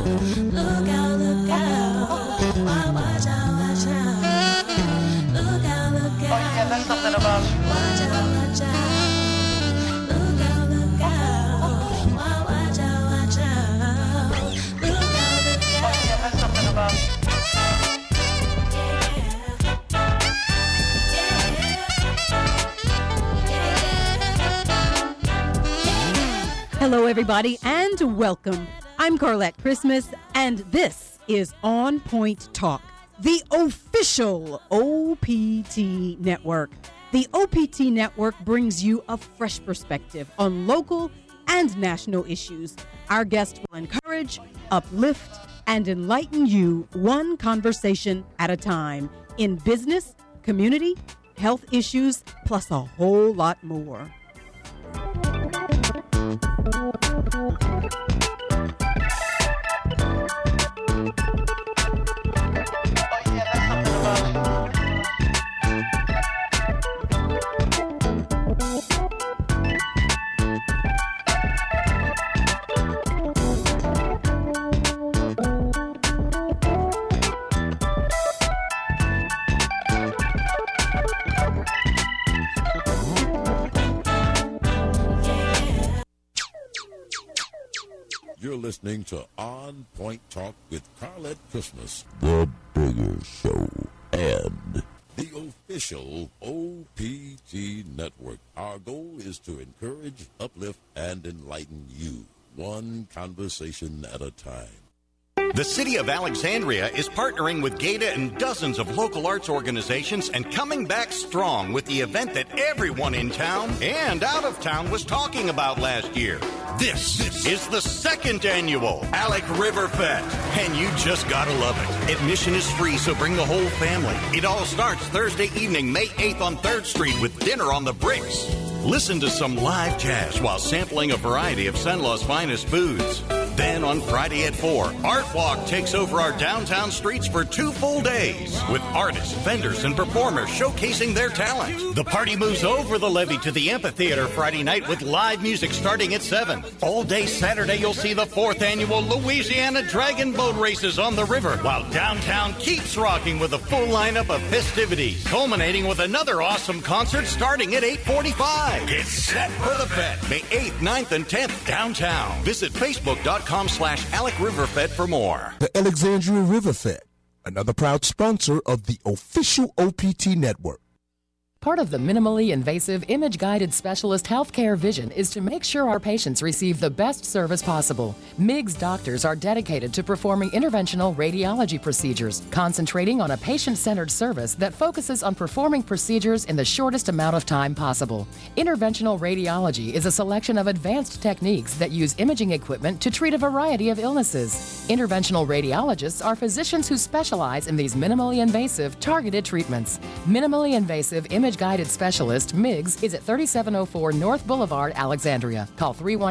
Look out, look out. Watch out, watch out. Look out, look out. Oh yeah, that's something about you. Watch out, watch out. Look out, look out. Watch out, watch out. Look out, look out. Oh yeah, that's something about you. Hello, everybody, and welcome. I'm Carlette Christmas, and this is On Point Talk, the official OPT network. The OPT network brings you a fresh perspective on local and national issues. Our guests will encourage, uplift, and enlighten you one conversation at a time in business, community, health issues, plus a whole lot more. You're listening to On Point Talk with Carlette Christmas, the bigger show, and the official OPT network. Our goal is to encourage, uplift, and enlighten you, one conversation at a time. The City of Alexandria is partnering with GATA and dozens of local arts organizations and coming back strong with the event that everyone in town and out of town was talking about last year. This is the second annual Alec River Fest, and you just gotta love it. Admission is free, so bring the whole family. It all starts Thursday evening, May 8th on 3rd Street with dinner on the bricks. Listen to some live jazz while sampling a variety of San Luis finest foods. Then on Friday at 4, Art Walk takes over our downtown streets for 2 full days with artists, vendors, and performers showcasing their talent. The party moves over the levee to the amphitheater Friday night with live music starting at 7. All day Saturday, you'll see the 4th annual Louisiana Dragon Boat Races on the river, while downtown keeps rocking with a full lineup of festivities, culminating with another awesome concert starting at 8:45. Get set for the fest, May 8th, 9th, and 10th downtown. Visit Facebook.com/Alec Riverfed for more. The Alexandria River Fed, another proud sponsor of the official OPT network. Part of the minimally invasive image-guided specialist healthcare vision is to make sure our patients receive the best service possible. MIGS doctors are dedicated to performing interventional radiology procedures, concentrating on a patient-centered service that focuses on performing procedures in the shortest amount of time possible. Interventional radiology is a selection of advanced techniques that use imaging equipment to treat a variety of illnesses. Interventional radiologists are physicians who specialize in these minimally invasive, targeted treatments. Minimally invasive image-guided specialist, MIGS, is at 3704 North Boulevard, Alexandria. Call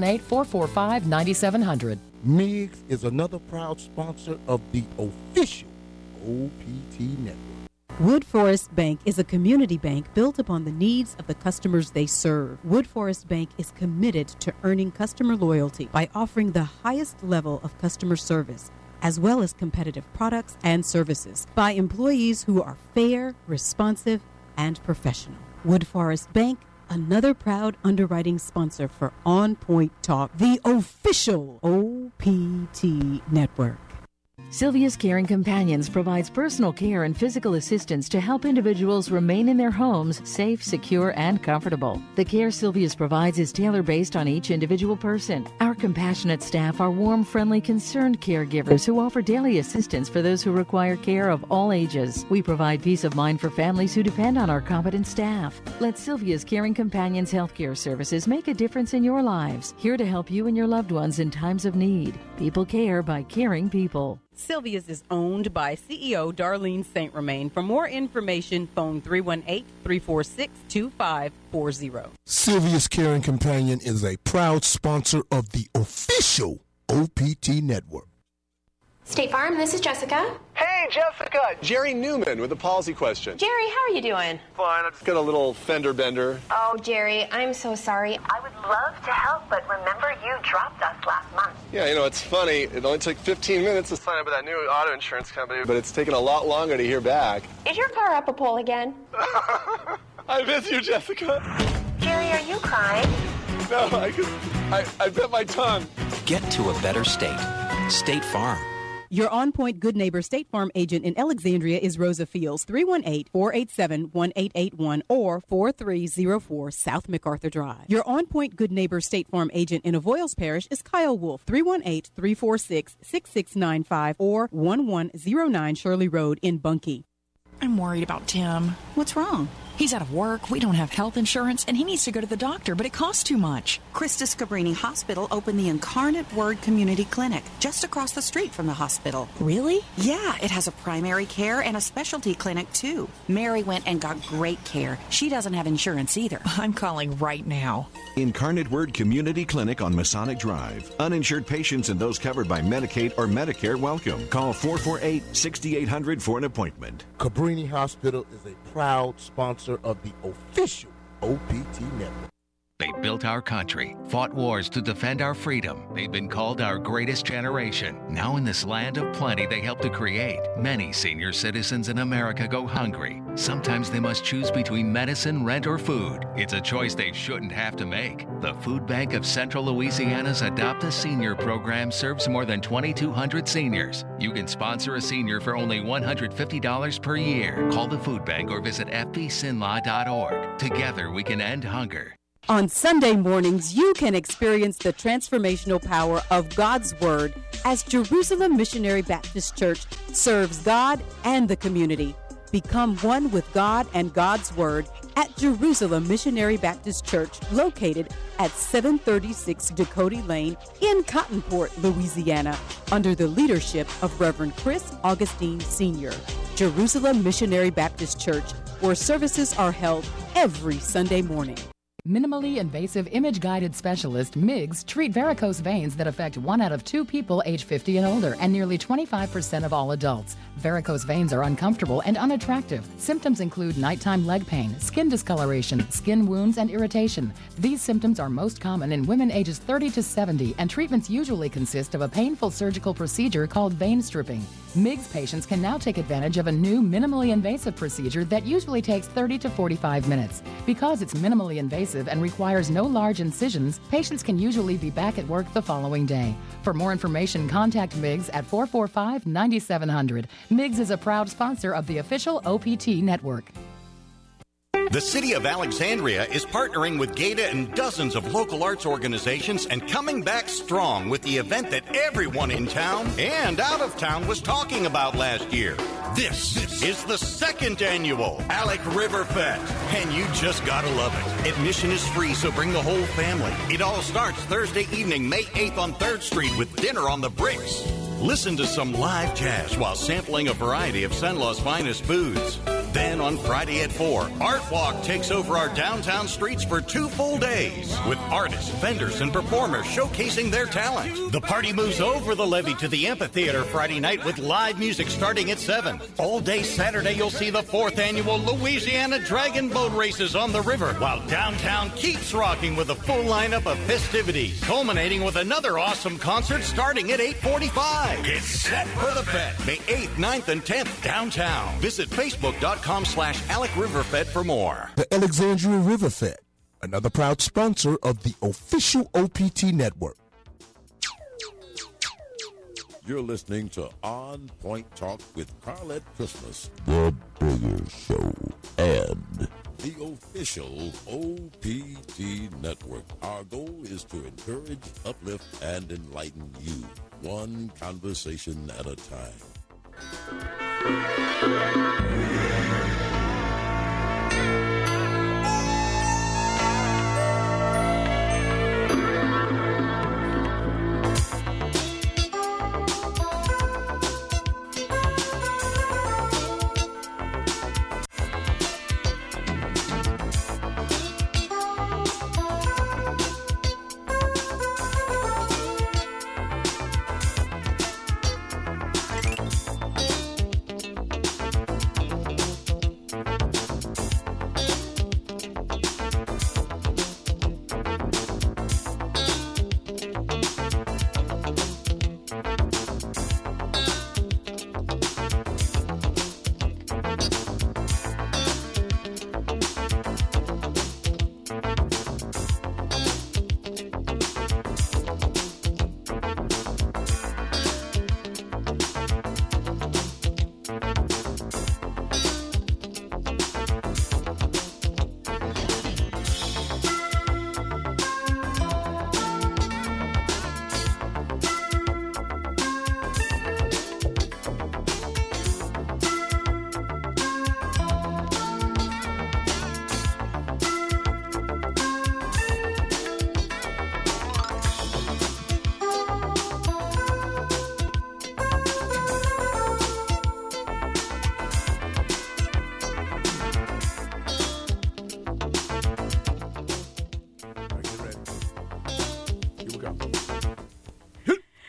318-445-9700. MIGS is another proud sponsor of the official OPT network. Wood Forest Bank is a community bank built upon the needs of the customers they serve. Wood Forest Bank is committed to earning customer loyalty by offering the highest level of customer service, as well as competitive products and services, by employees who are fair, responsive, and professional. Wood Forest Bank, another proud underwriting sponsor for On Point Talk, the official OPT network. Sylvia's Caring Companions provides personal care and physical assistance to help individuals remain in their homes safe, secure, and comfortable. The care Sylvia's provides is tailor-based on each individual person. Our compassionate staff are warm, friendly, concerned caregivers who offer daily assistance for those who require care of all ages. We provide peace of mind for families who depend on our competent staff. Let Sylvia's Caring Companions healthcare services make a difference in your lives. Here to help you and your loved ones in times of need. People care by caring people. Sylvia's is owned by CEO Darlene St. Romain. For more information, phone 318-346-2540. Sylvia's Caring Companion is a proud sponsor of the official OPT network. State Farm, this is Jessica. Hey, Hey, Jessica! Jerry Newman with a policy question. Jerry, how are you doing? Fine, I just got a little fender bender. Oh, Jerry, I'm so sorry. I would love to help, but remember you dropped us last month. Yeah, you know, it's funny. It only took 15 minutes to sign up with that new auto insurance company, but it's taken a lot longer to hear back. Is your car up a pole again? I miss you, Jessica. Jerry, are you crying? No, I bit my tongue. Get to a better state. State Farm. Your On Point Good Neighbor State Farm agent in Alexandria is Rosa Fields, 318-487-1881 or 4304 South MacArthur Drive. Your On Point Good Neighbor State Farm agent in Avoyles Parish is Kyle Wolf, 318-346-6695 or 1109 Shirley Road in Bunkie. I'm worried about Tim. What's wrong? He's out of work, we don't have health insurance, and he needs to go to the doctor, but it costs too much. Christus Cabrini Hospital opened the Incarnate Word Community Clinic just across the street from the hospital. Really? Yeah, it has a primary care and a specialty clinic, too. Mary went and got great care. She doesn't have insurance either. I'm calling right now. Incarnate Word Community Clinic on Masonic Drive. Uninsured patients and those covered by Medicaid or Medicare welcome. Call 448-6800 for an appointment. Cabrini Hospital is a proud sponsor of the official OPT network. They built our country, fought wars to defend our freedom. They've been called our greatest generation. Now in this land of plenty they helped to create, many senior citizens in America go hungry. Sometimes they must choose between medicine, rent, or food. It's a choice they shouldn't have to make. The Food Bank of Central Louisiana's Adopt a Senior program serves more than 2,200 seniors. You can sponsor a senior for only $150 per year. Call the Food Bank or visit fbsinlaw.org. Together we can end hunger. On Sunday mornings, you can experience the transformational power of God's Word as Jerusalem Missionary Baptist Church serves God and the community. Become one with God and God's Word at Jerusalem Missionary Baptist Church, located at 736 Dakota Lane in Cottonport, Louisiana, under the leadership of Reverend Chris Augustine Sr. Jerusalem Missionary Baptist Church, where services are held every Sunday morning. Minimally invasive image-guided specialist MIGS treat varicose veins that affect 1 out of 2 people age 50 and older and nearly 25% of all adults. Varicose veins are uncomfortable and unattractive. Symptoms include nighttime leg pain, skin discoloration, skin wounds, and irritation. These symptoms are most common in women ages 30 to 70, and treatments usually consist of a painful surgical procedure called vein stripping. MIGS patients can now take advantage of a new minimally invasive procedure that usually takes 30 to 45 minutes. Because it's minimally invasive and requires no large incisions, patients can usually be back at work the following day. For more information, contact MIGS at 445-9700. MIGS is a proud sponsor of the official OPT network. The City of Alexandria is partnering with GATA and dozens of local arts organizations and coming back strong with the event that everyone in town and out of town was talking about last year. This is the 2nd annual Alec River Fest, and you just gotta love it. Admission is free, so bring the whole family. It all starts Thursday evening, May 8th on 3rd Street with dinner on the bricks. Listen to some live jazz while sampling a variety of Cenla's finest foods. Then on Friday at 4, Art Walk takes over our downtown streets for 2 full days with artists, vendors, and performers showcasing their talent. The party moves over the levee to the amphitheater Friday night with live music starting at 7. All day Saturday, you'll see the 4th annual Louisiana Dragon Boat Races on the river, while downtown keeps rocking with a full lineup of festivities, culminating with another awesome concert starting at 8:45. It's set for the fest, May 8th, 9th, and 10th downtown. Visit Facebook.com/Alec Riverfed for more. The Alexandria River Fed, another proud sponsor of the official OPT network. You're listening to On Point Talk with Carlette Christmas, the Bigger Show, and the official OPT network. Our goal is to encourage, uplift, and enlighten you, one conversation at a time.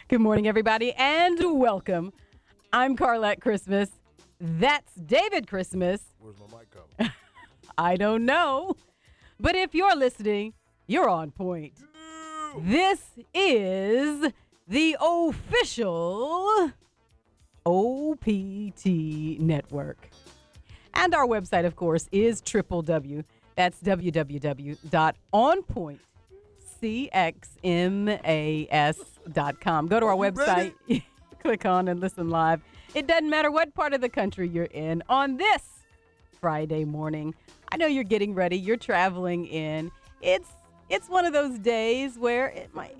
Good morning, everybody, and welcome. I'm Carlette Christmas. That's David Christmas. Where's my mic coming? I don't know. But if you're listening, you're on point. This is the official OPT network. And our website, of course, is That's www.onpointcxmas.com. Go to our website, click on and listen live. It doesn't matter what part of the country you're in on this Friday morning. I know you're getting ready. You're traveling in. It's one of those days where it might.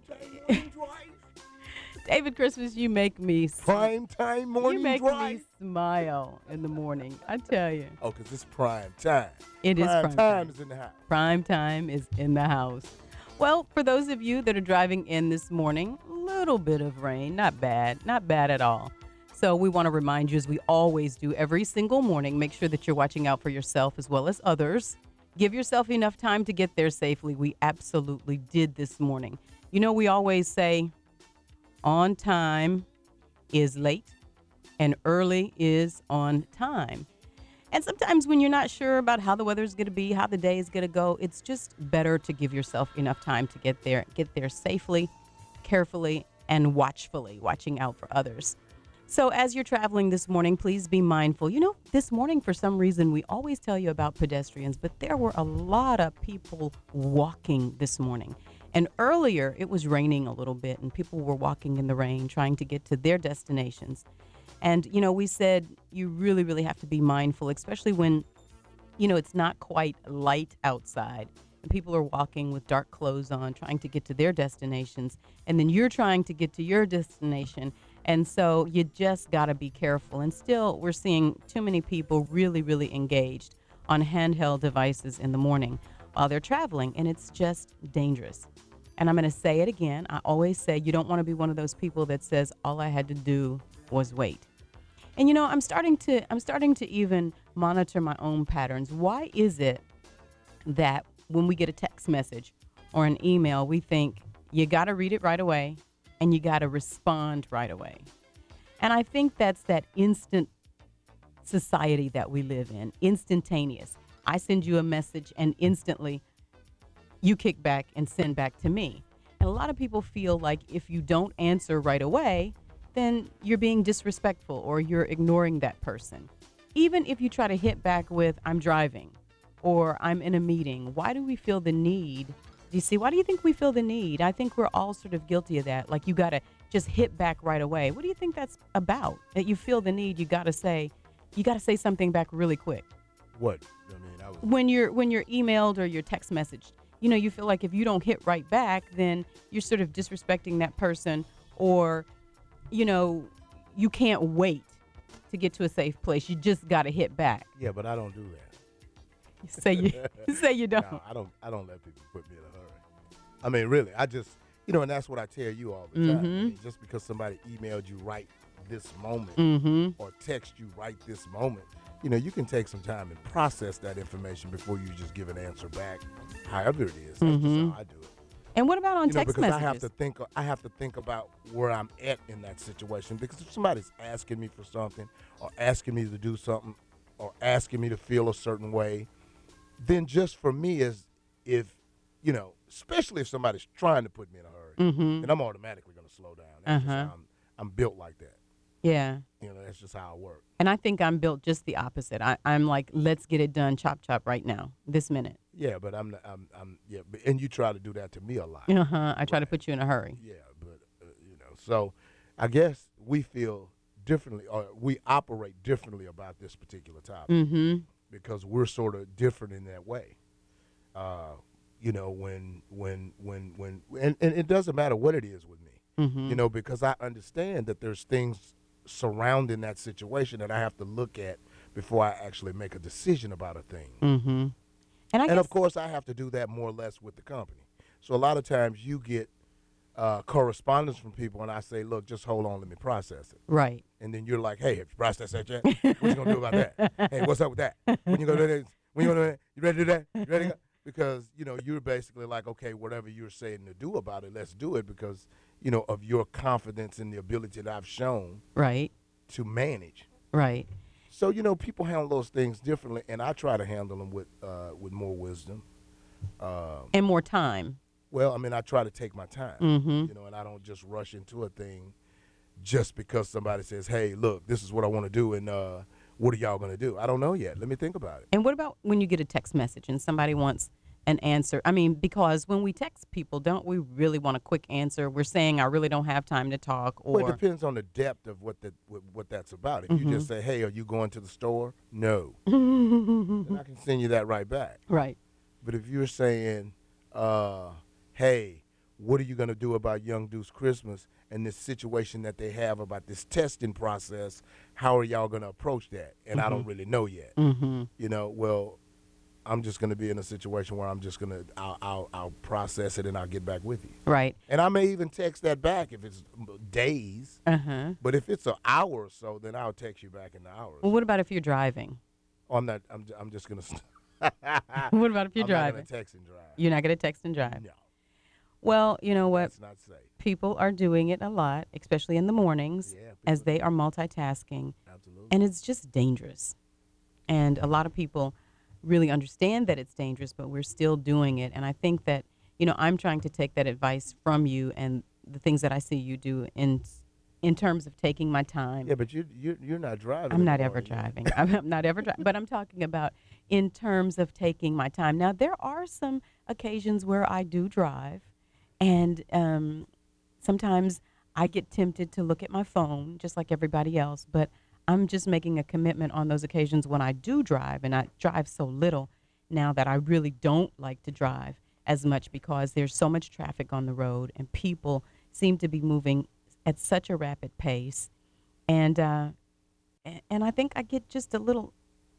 David Christmas, you make me prime time morning. You make drive. me smile in the morning. I tell you. Oh, because it's prime time. It is prime time. Is in the house. Prime time is in the house. Well, for those of you that are driving in this morning, a little bit of rain, not bad at all. So we want to remind you, as we always do every single morning, make sure that you're watching out for yourself as well as others. Give yourself enough time to get there safely. We absolutely did this morning. You know, we always say on time is late and early is on time. And sometimes when you're not sure about how the weather is going to be, how the day is going to go, it's just better to give yourself enough time to get there safely, carefully, and watching out for others. So as you're traveling this morning, please be mindful. You know, this morning, for some reason, we always tell you about pedestrians, but there were a lot of people walking this morning. And earlier, it was raining a little bit, and people were walking in the rain, trying to get to their destinations. And, you know, we said you really, really have to be mindful, especially when, you know, it's not quite light outside. And people are walking with dark clothes on, trying to get to their destinations. And then you're trying to get to your destination. And so you just got to be careful. And still, we're seeing too many people really, really engaged on handheld devices in the morning while they're traveling. And it's just dangerous. And I'm going to say it again. I always say you don't want to be one of those people that says, all I had to do was wait. And, you know, I'm starting to even monitor my own patterns. Why is it that when we get a text message or an email, we think you got to read it right away and you got to respond right away? And I think that's that instant society that we live in, instantaneous. I send you a message and instantly you kick back and send back to me. And a lot of people feel like if you don't answer right away, then you're being disrespectful or you're ignoring that person. Even if you try to hit back with, I'm driving or I'm in a meeting, why do we feel the need? Do you see? Why do you think we feel the need? I think we're all sort of guilty of that. Like you got to just hit back right away. What do you think that's about? That you feel the need, you got to say something back really quick. What? When you're emailed or you're text messaged, you know, you feel like if you don't hit right back, then you're sort of disrespecting that person, or, you know, you can't wait to get to a safe place. You just got to hit back. Yeah, but I don't do that. Say you don't. No, I don't let people put me in a hurry. I mean, really, I just, you know, and that's what I tell you all the time. I mean, just because somebody emailed you right this moment or text you right this moment, you know, you can take some time and process that information before you just give an answer back. However it is, that's just how I do it. And what about on text because messages? I have to think about where I'm at in that situation. Because if somebody's asking me for something, or asking me to do something, or asking me to feel a certain way, then just for me is if, you know, especially if somebody's trying to put me in a hurry, then I'm automatically going to slow down. That's just how I'm built like that. Yeah. You know, that's just how I work. And I think I'm built just the opposite. I'm like, let's get it done, chop right now, this minute. Yeah, but and you try to do that to me a lot. I try to put you in a hurry. Yeah, but you know, so I guess we feel differently, or we operate differently about this particular topic because we're sort of different in that way. You know, when and it doesn't matter what it is with me. You know, because I understand that there's things surrounding that situation that I have to look at before I actually make a decision about a thing. And of course, I have to do that more or less with the company. So a lot of times you get correspondence from people, and I say, look, just hold on, let me process it. Right. And then you're like, hey, have you processed that yet? What you going to do about that? Hey, what's up with that? When you going to do that? When you going to do that? You ready to do that? You ready to go? Because, you know, you're basically like, okay, whatever you're saying to do about it, let's do it, because, of your confidence in the ability that I've shown Right. to manage. Right. So, people handle those things differently, and I try to handle them with more wisdom. And more time. Well, I try to take my time, Mm-hmm. and I don't just rush into a thing just because somebody says, hey, look, this is what I want to do, and what are y'all going to do? I don't know yet. Let me think about it. And what about when you get a text message and somebody wants an answer? Because when we text people, don't we really want a quick answer? We're saying, I really don't have time to talk. Or Well, it depends on the depth of what that's about. If you just say, hey, are you going to the store? No. Then I can send you that right back. Right. But if you're saying, hey, what are you going to do about Young Deuce Christmas and this situation that they have about this testing process? How are y'all going to approach that? And I don't really know yet. Well, I'm just going to be in a situation where I'm just going to, I'll process it and I'll get back with you. Right. And I may even text that back if it's days. But if it's an hour or so, then I'll text you back in the hours. Well, what about if you're driving? I'm just going to. What about if you're I'm driving? not going to text and drive. You're not going to text and drive? No. Well, you know what? That's not safe. People are doing it a lot, especially in the mornings, as they are multitasking. Absolutely. And it's just dangerous. And a lot of people really understand that it's dangerous, but we're still doing it. And I think that, I'm trying to take that advice from you and the things that I see you do in terms of taking my time. Yeah, but you're not driving. I'm not ever driving. I'm not ever driving. But I'm talking about in terms of taking my time. Now, there are some occasions where I do drive, and sometimes I get tempted to look at my phone, just like everybody else. But I'm just making a commitment on those occasions when I do drive, and I drive so little now that I really don't like to drive as much because there's so much traffic on the road, and people seem to be moving at such a rapid pace, and I think I get just a little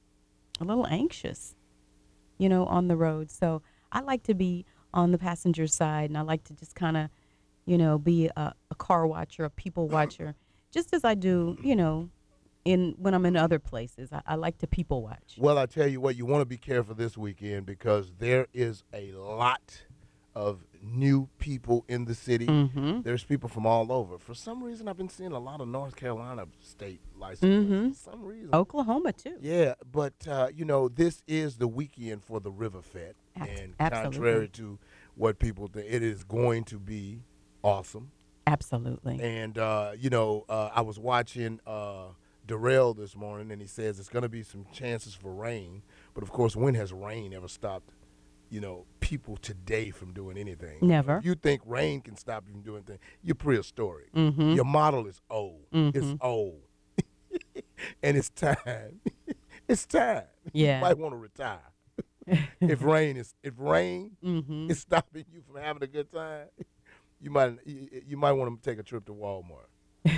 anxious, on the road. So I like to be on the passenger side, and I like to just kind of, be a car watcher, a people watcher, just as I do, when I'm in other places. I like to people watch. Well, I tell you what, you want to be careful this weekend because there is a lot of new people in the city. There's people from all over. For some reason, I've been seeing a lot of North Carolina state licenses. For some reason. Oklahoma, too. Yeah, but, this is the weekend for the River Fest. And contrary to what people think, it is going to be awesome. Absolutely. And, I was watching Darrell this morning, and he says it's going to be some chances for rain. But, of course, when has rain ever stopped people today from doing anything? Never. If you think rain can stop you from doing things, you're prehistoric. Your model is old. It's old. And it's time. It's time. Yeah. You might want to retire. If rain is stopping you from having a good time, you might want to take a trip to Walmart.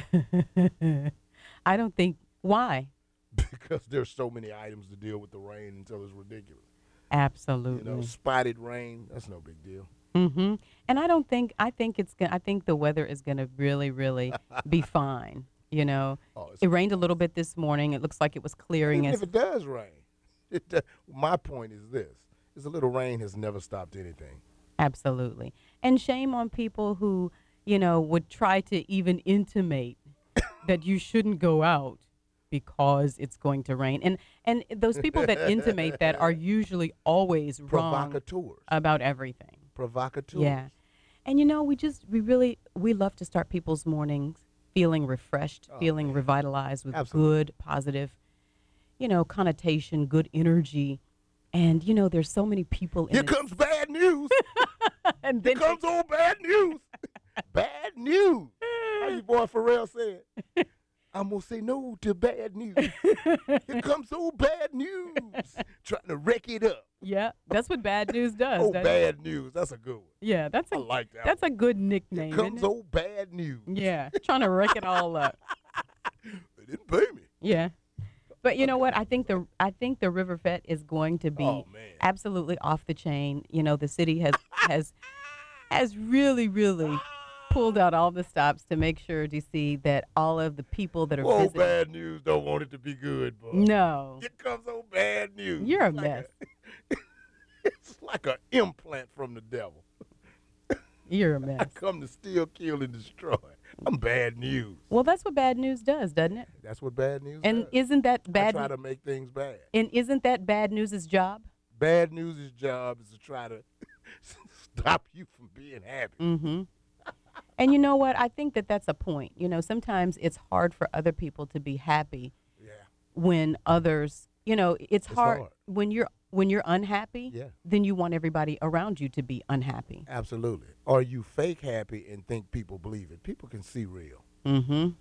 I don't think. Why? Because there's so many items to deal with the rain until it's ridiculous. Absolutely. Spotted rain, that's no big deal. And I think the weather is going to really, really be fine. It rained a little bit this morning. It looks like it was clearing. Even if it does rain, my point is this: is a little rain has never stopped anything. Absolutely. And shame on people who, would try to even intimate that you shouldn't go out because it's going to rain. And those people that intimate that are usually always wrong about everything. Provocateurs. Yeah. And we love to start people's mornings feeling refreshed, feeling revitalized with good, positive, connotation, good energy. And, there's so many people in Here comes bad news. And then comes old bad news. Bad news. How your boy Pharrell said? I'm going to say no to bad news. Here comes old bad news. Trying to wreck it up. Yeah, that's what bad news does. Oh, bad news. That's a good one. Yeah, I like that. That's a good nickname. Here comes old bad news. Yeah, trying to wreck it all up. They didn't pay me. Yeah. But you know what? I think the River Fest is going to be absolutely off the chain. The city has really, really pulled out all the stops to make sure to see that all of the people that are visiting. Bad news don't want it to be good, boy. No. Here comes old bad news. You're a mess. It's like an implant from the devil. You're a I mess. come to steal, kill, and destroy. I'm bad news. Well, that's what bad news does, doesn't it? That's what bad news And does. isn't that I bad? try to make things bad. And isn't that bad news's job? Bad news' job is to try to stop you from being happy. Mm-hmm. And you know what? I think that that's a point. You know, sometimes it's hard for other people to be happy when others, you know, it's hard when you're unhappy, then you want everybody around you to be unhappy. Absolutely. Or you fake happy and think people believe it. People can see real. Mm-hmm.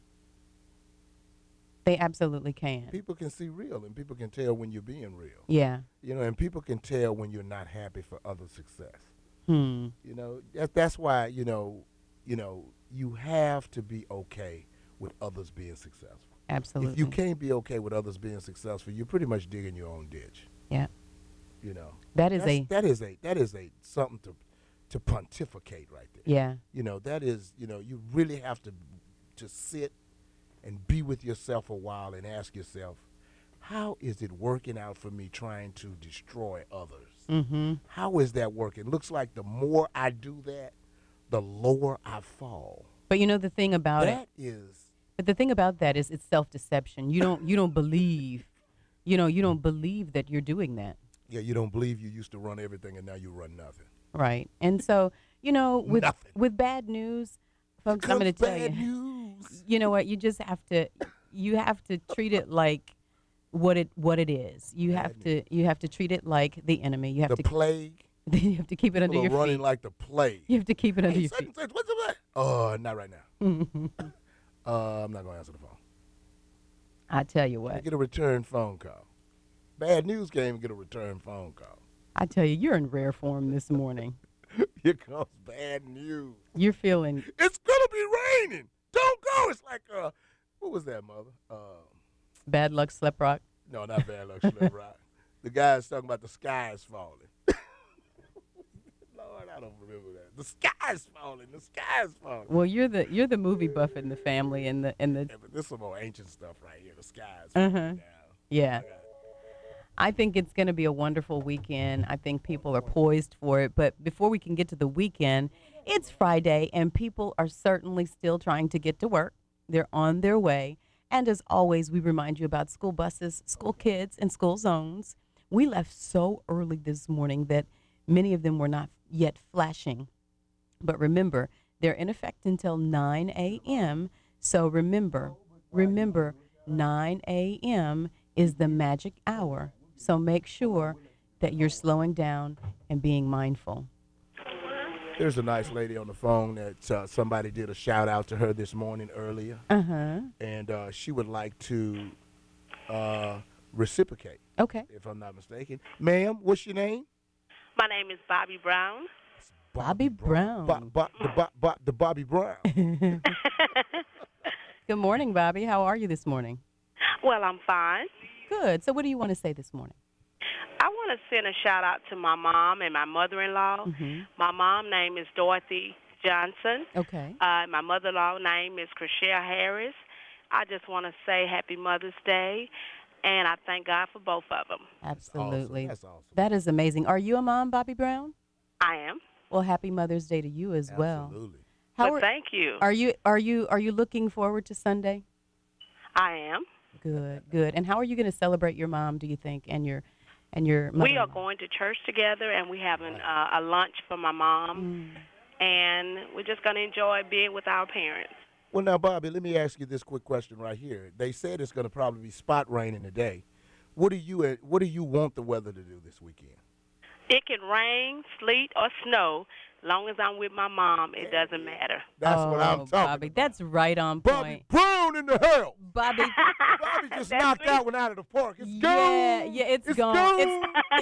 They absolutely can. People can see real, and people can tell when you're being real. Yeah. You know, and people can tell when you're not happy for other success. Hmm. You know, that's why, you know, you have to be okay with others being successful. Absolutely. If you can't be okay with others being successful, you're pretty much digging your own ditch. Yeah. You know. That is something to pontificate right there. Yeah. You know, that is, you know, you really have to sit and be with yourself a while and ask yourself, how is it working out for me trying to destroy others? Mm-hmm. How is that working? Looks like the more I do that, the lower I fall. But you know the thing about But the thing about that is it's self-deception. You don't believe, you don't believe that you're doing that. Yeah, you don't believe you used to run everything and now you run nothing. Right. And so, with bad news, folks, I'm going to tell you. You know what? You just have to treat it like what it is. You have to treat it like the enemy. You have the plague. You have to keep it under your feet. Running like the plague. You have to keep it under your feet. What's the Oh, not right now. I'm not going to answer the phone. I tell you what. Get a return phone call. Bad news can't even get a return phone call. I tell you, you're in rare form this morning. Here comes bad news. You're feeling. It's going to be raining. Don't go. It's like, what was that, mother? Bad Luck Slip Rock? No, not Bad Luck Slip Rock. The guy's talking about the sky is falling. Lord, I don't remember that. The sky is falling. The sky is falling. Well, you're the movie buff in the family and the. Yeah, but this is some more ancient stuff right here. The sky is falling down. Yeah. I think it's going to be a wonderful weekend. I think people are poised for it. But before we can get to the weekend, it's Friday, and people are certainly still trying to get to work. They're on their way. And as always, we remind you about school buses, school kids, and school zones. We left so early this morning that many of them were not yet flashing. But remember, they're in effect until 9 a.m. So remember, 9 a.m. is the magic hour. So make sure that you're slowing down and being mindful. There's a nice lady on the phone that somebody did a shout out to her this morning earlier. Uh-huh. And she would like to reciprocate. Okay. If I'm not mistaken. Ma'am, what's your name? My name is Bobby Brown. Bobby Brown. The Bobby Brown. Good morning, Bobby. How are you this morning? Well, I'm fine. Good. So what do you want to say this morning? I want to send a shout-out to my mom and my mother-in-law. Mm-hmm. My mom's name is Dorothy Johnson. Okay. My mother-in-law's name is Chriselle Harris. I just want to say Happy Mother's Day, and I thank God for both of them. Absolutely. That's awesome. That is amazing. Are you a mom, Bobby Brown? I am. Well, Happy Mother's Day to you as well. Absolutely. Thank you. Are you looking forward to Sunday? I am. Good. And how are you going to celebrate your mom, do you think, and your mother? We are going to church together, and we're having a lunch for my mom, and we're just going to enjoy being with our parents. Well, now, Bobby, let me ask you this quick question right here. They said it's going to probably be spot raining today. What do you want the weather to do this weekend? It can rain, sleet, or snow. Long as I'm with my mom, it doesn't matter. That's what I'm talking Bobby, about. That's right on point. Bobby Brown in the hell. Bobby just knocked that one out of the park. It's gone. Yeah, it's gone.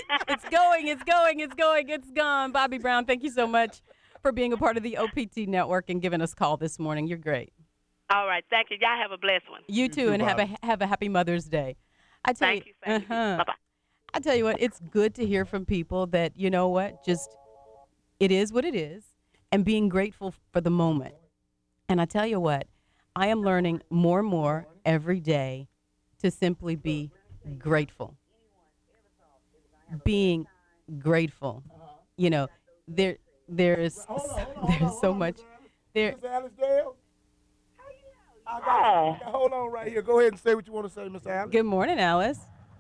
It's gone. Bobby Brown, thank you so much for being a part of the OPT network and giving us a call this morning. You're great. All right, thank you. Y'all have a blessed one. You too, and have a happy Mother's Day. Thank you. Bye-bye. I tell you what, it's good to hear from people that, you know what, just it is what it is, and being grateful for the moment. And I tell you what, I am learning more and more every day to simply be grateful. Being grateful. You know, there's so much there. Miss Alice Dale? Hold on right here. Go ahead and say what you want to say, Miss Alice. Good morning, Alice.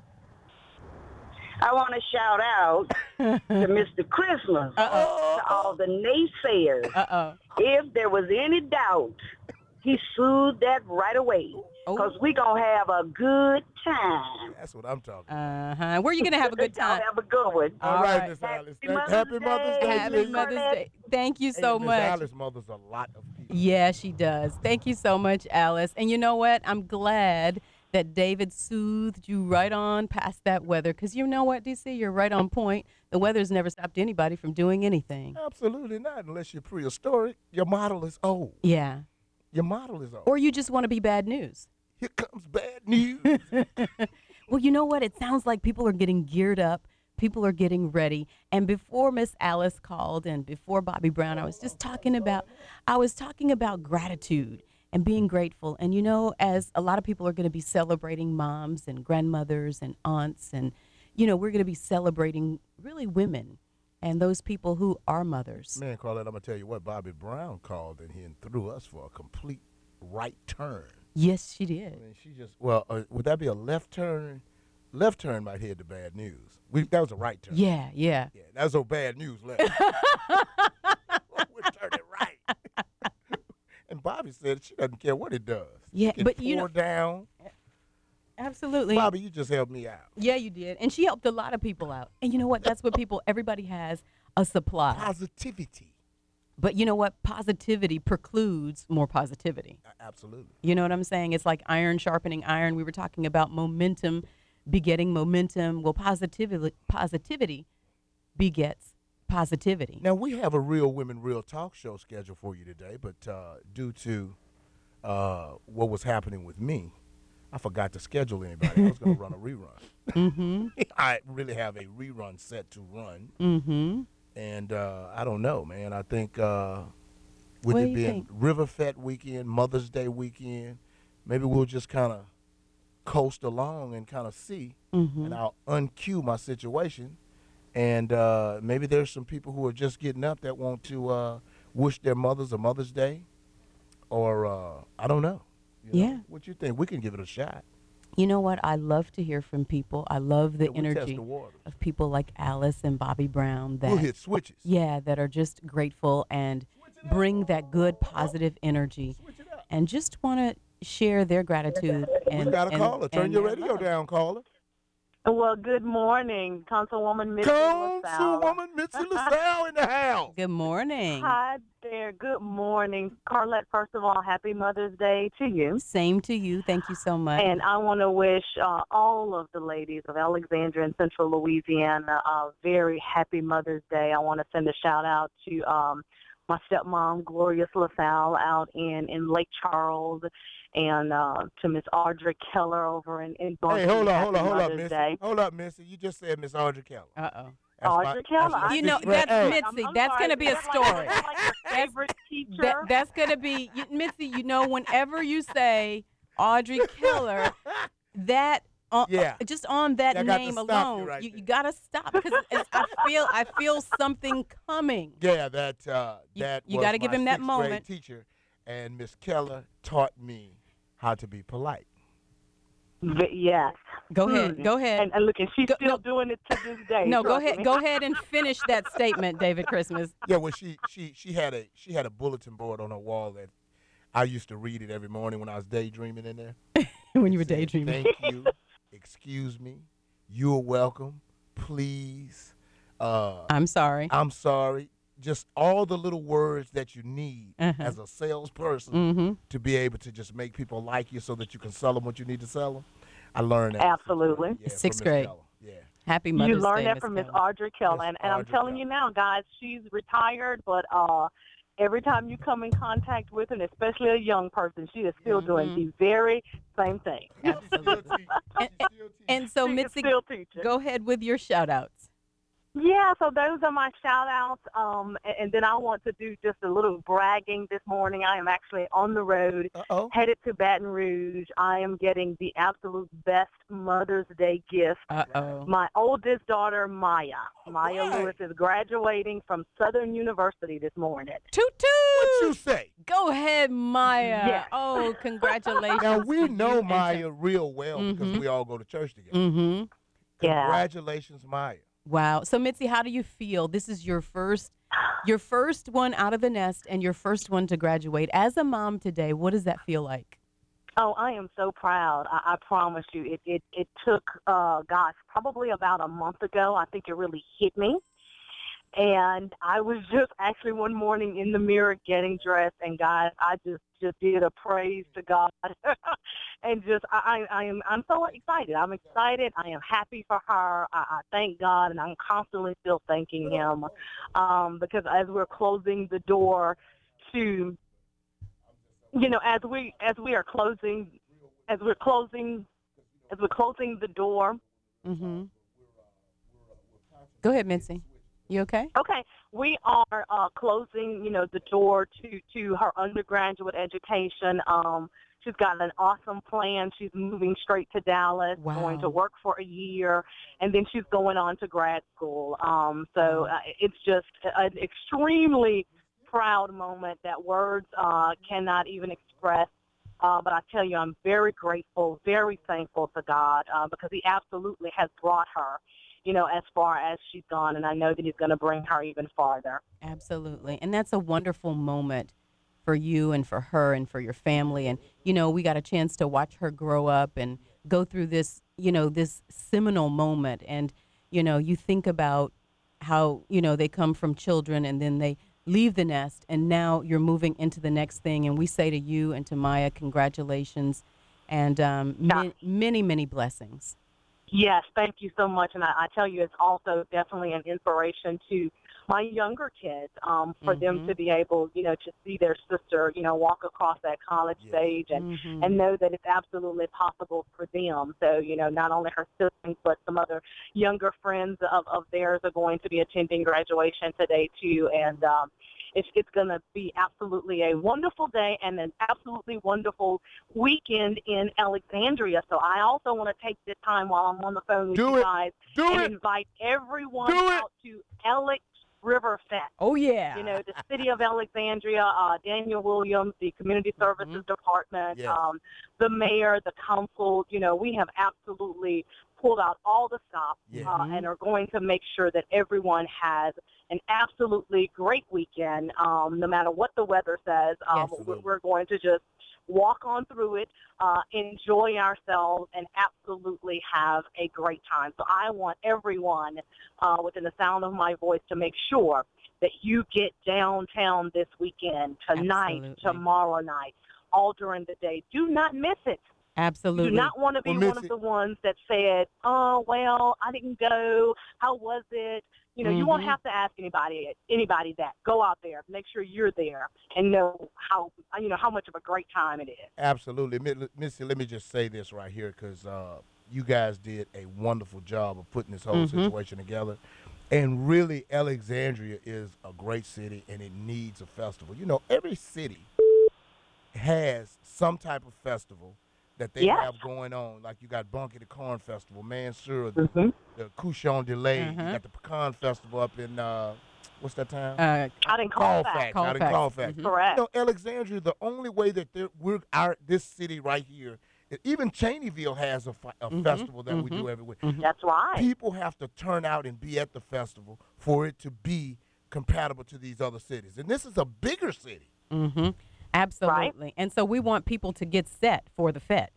I want to shout out to Mr. Christmas, to all the naysayers. If there was any doubt, he soothed that right away. Because we're going to have a good time. That's what I'm talking about. Where are you going to have a good time? Have a good one. All right, Miss Alice. Happy Mother's Day. Happy Mother's Day. Thank you so much. Miss Alice mothers a lot of people. Yeah, she does. Thank you so much, Alice. And you know what? I'm glad that David soothed you right on past that weather. Because you know what, DC? You're right on point. The weather's never stopped anybody from doing anything. Absolutely not, unless you're prehistoric. Your model is old. Yeah. Your model is old. Or you just want to be bad news. Here comes bad news. Well, you know what? It sounds like people are getting geared up. People are getting ready. And before Miss Alice called and before Bobby Brown, I was talking about gratitude and being grateful. And, you know, as a lot of people are going to be celebrating moms and grandmothers and aunts and, you know, we're going to be celebrating really women and those people who are mothers. Man, Carlette, I'm going to tell you what, Bobby Brown called in here and threw us for a complete right turn. Yes, she did. I mean, she just, would that be a left turn? Left turn might head to bad news. That was a right turn. Yeah. Yeah, that was a bad news left. We'll turn it right. And Bobby said she doesn't care what it does. Yeah, but you know. Down. Absolutely. Bobby, you just helped me out. Yeah, you did. And she helped a lot of people out. And you know what? That's what everybody has a supply. Positivity. But you know what? Positivity precludes more positivity. Absolutely. You know what I'm saying? It's like iron sharpening iron. We were talking about momentum begetting momentum. Well, positivity begets positivity. Now, we have a Real Women, Real Talk show scheduled for you today, but due to what was happening with me, I forgot to schedule anybody. I was going to run a rerun. Mm-hmm. I really have a rerun set to run. Mm-hmm. And I don't know, man. I think with it being River Fete weekend, Mother's Day weekend, maybe we'll just kind of coast along and kind of see, and I'll uncue my situation. And maybe there's some people who are just getting up that want to wish their mothers a Mother's Day, or I don't know. You know, what you think? We can give it a shot. You know what? I love to hear from people. I love the energy of people like Alice and Bobby Brown that we'll hit switches. Yeah, that are just grateful and bring that good positive energy and just want to share their gratitude. And we got a caller. Turn your radio down, caller. Well, good morning, Councilwoman Mitzi LaSalle. Councilwoman Mitzi LaSalle in the house. Good morning. Hi there. Good morning. Carlette, first of all, happy Mother's Day to you. Same to you. Thank you so much. And I want to wish all of the ladies of Alexandria and Central Louisiana a very happy Mother's Day. I want to send a shout-out to my stepmom, Glorious LaSalle, out in Lake Charles, and to Miss Audrey Keller over in Bunkie. Hey, hold up, Missy. Hold up, Missy. You just said Miss Audrey Keller. Uh-oh. Audrey Keller. You know, that's Mitzi. That's going to be a story. Like your favorite teacher. That's going to be, Mitzi, you know, whenever you say Audrey Keller, that... just on that name alone, you gotta stop because I feel something coming. Yeah, that you gotta give him that moment. Teacher, and Miss Keller taught me how to be polite. Yes. Go ahead. And look, and she's still doing it to this day. No, go ahead and finish that statement, David Christmas. Yeah, well, she had a bulletin board on her wall that I used to read it every morning when I was daydreaming in there. When you were daydreaming. Thank you. Excuse me. You're welcome. Please. I'm sorry. I'm sorry. Just all the little words that you need as a salesperson to be able to just make people like you so that you can sell them what you need to sell them. I learned that. Absolutely. Yeah, Sixth grade. Yeah. Happy Mother's Day. You learned that from Miss Audrey Keller. And I'm telling you now, guys, she's retired, but every time you come in contact with her, and especially a young person, she is still doing the very same thing. Absolutely. And so, Mitzi, go ahead with your shout-outs. Yeah, so those are my shout-outs. And then I want to do just a little bragging this morning. I am actually on the road, headed to Baton Rouge. I am getting the absolute best Mother's Day gift. My oldest daughter, Maya. Maya Lewis is graduating from Southern University this morning. Toot toot! What you say? Go ahead, Maya. Yes. Oh, congratulations. Now, we to know you and Maya real well because we all go to church together. Congratulations, Maya. Wow. So, Mitzi, how do you feel? This is your first one out of the nest and your first one to graduate. As a mom today, what does that feel like? Oh, I am so proud. I promise you. It took, probably about a month ago. I think it really hit me. And I was just actually one morning in the mirror getting dressed, and guys, I just did a praise to God, and I'm so excited. I'm excited. I am happy for her. I thank God, and I'm constantly still thanking Him, because as we're closing the door to, as we're closing the door. Mm-hmm. Go ahead, Mitzi. You okay? Okay. We are closing, the door to her undergraduate education. She's got an awesome plan. She's moving straight to Dallas, going to work for a year, and then she's going on to grad school. It's just an extremely proud moment that words cannot even express. But I tell you, I'm very grateful, very thankful to God because He absolutely has brought her, as far as she's gone, and I know that He's going to bring her even farther. Absolutely. And that's a wonderful moment for you and for her and for your family. And, we got a chance to watch her grow up and go through this, this seminal moment. And, you think about how, they come from children and then they leave the nest, and now you're moving into the next thing. And we say to you and to Maya, congratulations and many, many blessings. Yes, thank you so much. And I tell you, it's also definitely an inspiration to my younger kids for them to be able, to see their sister, walk across that college stage and know that it's absolutely possible for them. So, not only her siblings, but some other younger friends of theirs are going to be attending graduation today, too. And it's going to be absolutely a wonderful day and an absolutely wonderful weekend in Alexandria. So I also want to take this time while I'm on the phone with you guys and invite everyone out to Alex River Fest. Oh, yeah. The city of Alexandria, Daniel Williams, the Community Services Department, the mayor, the council, we have absolutely pulled out all the stops and are going to make sure that everyone has an absolutely great weekend, no matter what the weather says. We're going to just walk on through it, enjoy ourselves, and absolutely have a great time. So I want everyone within the sound of my voice to make sure that you get downtown this weekend, tonight, tomorrow night, all during the day. Do not miss it. Absolutely. You do not want to be one of the ones that said, oh, well, I didn't go. How was it? You won't have to ask anybody that. Go out there, make sure you're there, and know how much of a great time it is. Absolutely. Missy, let me just say this right here because you guys did a wonderful job of putting this whole situation together. And really, Alexandria is a great city, and it needs a festival. Every city has some type of festival that they have going on. Like you got Bunky the Corn Festival, Mansour, the Couchon Delay. You got the Pecan Festival up in, what's that town? Out in Colfax. Out in Colfax. Correct. Alexandria, the only way that this city right here, even Cheneyville has a festival that we do every week. That's right. People have to turn out and be at the festival for it to be compatible to these other cities. And this is a bigger city. Absolutely. Right? And so we want people to get set for the Fete.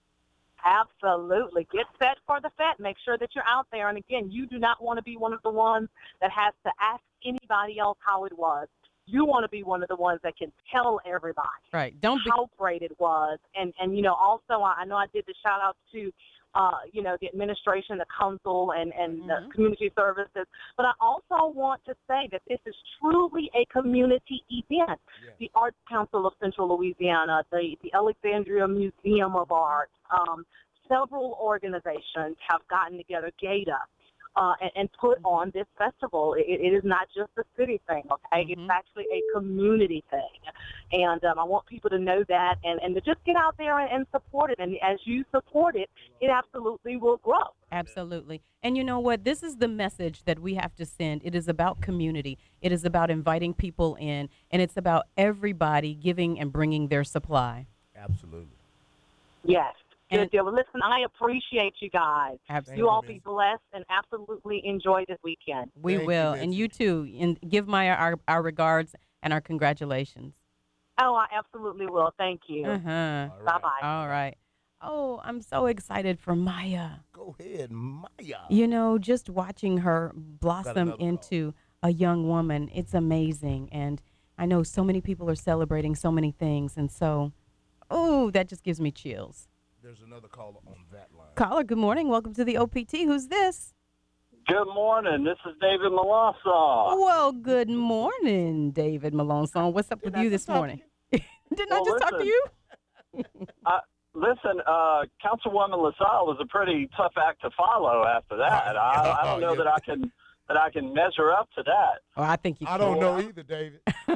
Absolutely. Get set for the Fete. Make sure that you're out there. And again, you do not want to be one of the ones that has to ask anybody else how it was. You want to be one of the ones that can tell everybody how great it was. And also, I know I did the shout out to the administration, the council, and the community services. But I also want to say that this is truly a community event. The Arts Council of Central Louisiana, the Alexandria Museum of Art, several organizations have gotten together, GATA, and put on this festival. It is not just a city thing, okay? It's actually a community thing. And I want people to know that and to just get out there and support it. And as you support it, it absolutely will grow. Absolutely. And you know what? This is the message that we have to send. It is about community. It is about inviting people in, and it's about everybody giving and bringing their supply. Absolutely. Yes. And- Good deal. Well, listen, I appreciate you guys. Absolutely. You all be blessed and absolutely enjoy this weekend. We will. And you too. And give Maya our regards and our congratulations. Oh, I absolutely will. Thank you. Uh-huh. Bye-bye. All right. Oh, I'm so excited for Maya. Go ahead, Maya. You know, just watching her blossom into a young woman, it's amazing. And I know so many people are celebrating so many things. And so, oh, that just gives me chills. There's another caller on that line. Caller, good morning. Welcome to the OPT. Who's this? Good morning. This is David Melanson. Well, good morning, David Melanson. What's up with you this morning? Didn't I just talk to you? Listen, Councilwoman LaSalle was a pretty tough act to follow after that. I don't know that I can measure up to that. Oh, I think you can. I don't know either, David.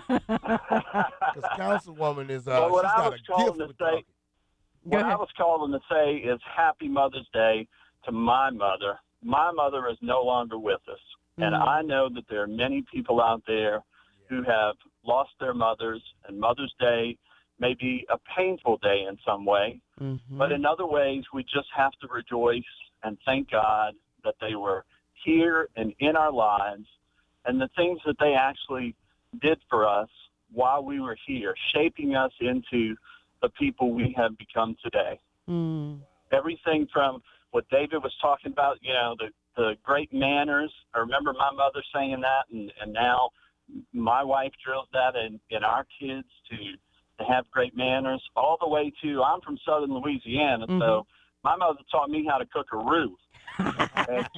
Because Councilwoman is, she's got a gift with talking. What I was calling to say is Happy Mother's Day to my mother. My mother is no longer with us. And I know that there are many people out there who have lost their mothers, and Mother's Day may be a painful day in some way. But in other ways, we just have to rejoice and thank God that they were here and in our lives, and the things that they actually did for us while we were here, shaping us into the people we have become today. Everything from what David was talking about, you know, the great manners. I remember my mother saying that, and now my wife drills that in our kids to have great manners, all the way to, I'm from southern Louisiana, so my mother taught me how to cook a roux. And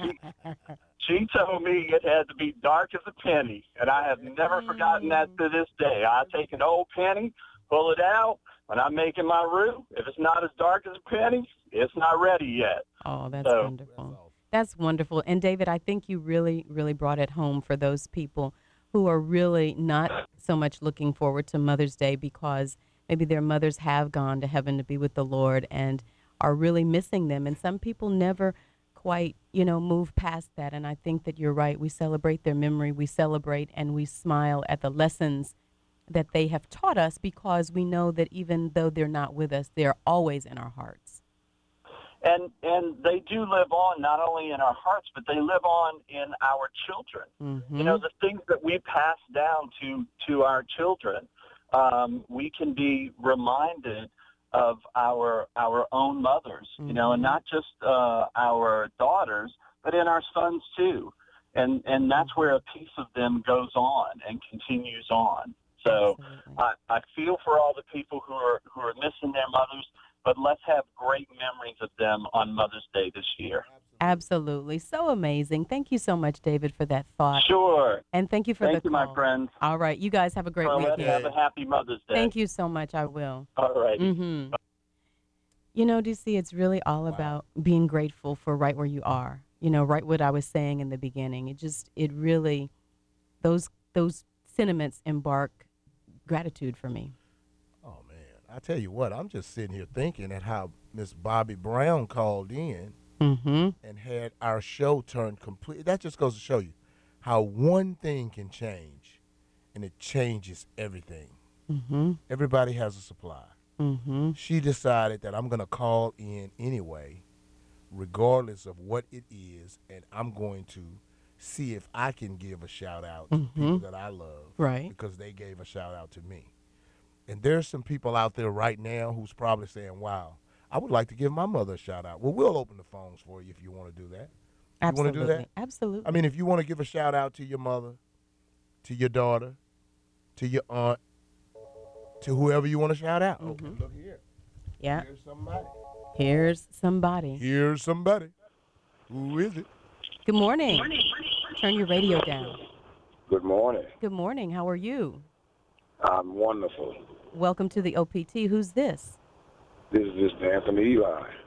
she told me it had to be dark as a penny, and I have never forgotten that to this day. I take an old penny, pull it out. When I'm making my roux, if it's not as dark as a penny, it's not ready yet. Oh, that's wonderful. That's wonderful. And, David, I think you really, really brought it home for those people who are really not so much looking forward to Mother's Day because maybe their mothers have gone to heaven to be with the Lord and are really missing them. And some people never quite, move past that. And I think that you're right. We celebrate their memory. We celebrate and we smile at the lessons that they have taught us because we know that even though they're not with us, they're always in our hearts. And they do live on not only in our hearts, but they live on in our children. You know, the things that we pass down to our children, we can be reminded of our own mothers, and not just our daughters, but in our sons too. And that's where a piece of them goes on and continues on. So I feel for all the people who are missing their mothers, but let's have great memories of them on Mother's Day this year. Absolutely. So amazing. Thank you so much, David, for that thought. Sure. And thank you for the call. Thank you, my friends. All right. You guys have a great weekend. Have a happy Mother's Day. Thank you so much. I will. All right. You know, DC, it's really all about being grateful for right where you are. Right what I was saying in the beginning. It really, those sentiments embark gratitude for me. Oh, man. I tell you what, I'm just sitting here thinking at how Miss Bobby Brown called in and had our show turned complete. That just goes to show you how one thing can change, and it changes everything. Everybody has a supply. She decided that I'm going to call in anyway, regardless of what it is, and I'm going to see if I can give a shout-out to people that I love. Right. Because they gave a shout-out to me. And there's some people out there right now who's probably saying, wow, I would like to give my mother a shout-out. Well, we'll open the phones for you if you want to do that. Absolutely. You want to do that? Absolutely. I mean, if you want to give a shout-out to your mother, to your daughter, to your aunt, to whoever you want to shout out. Okay, look here. Yeah. Here's somebody. Here's somebody. Here's somebody. Who is it? Good morning. Turn your radio down. Good morning. Good morning. How are you? I'm wonderful. Welcome to the OPT. Who's this? This is Mr. Anthony Eli.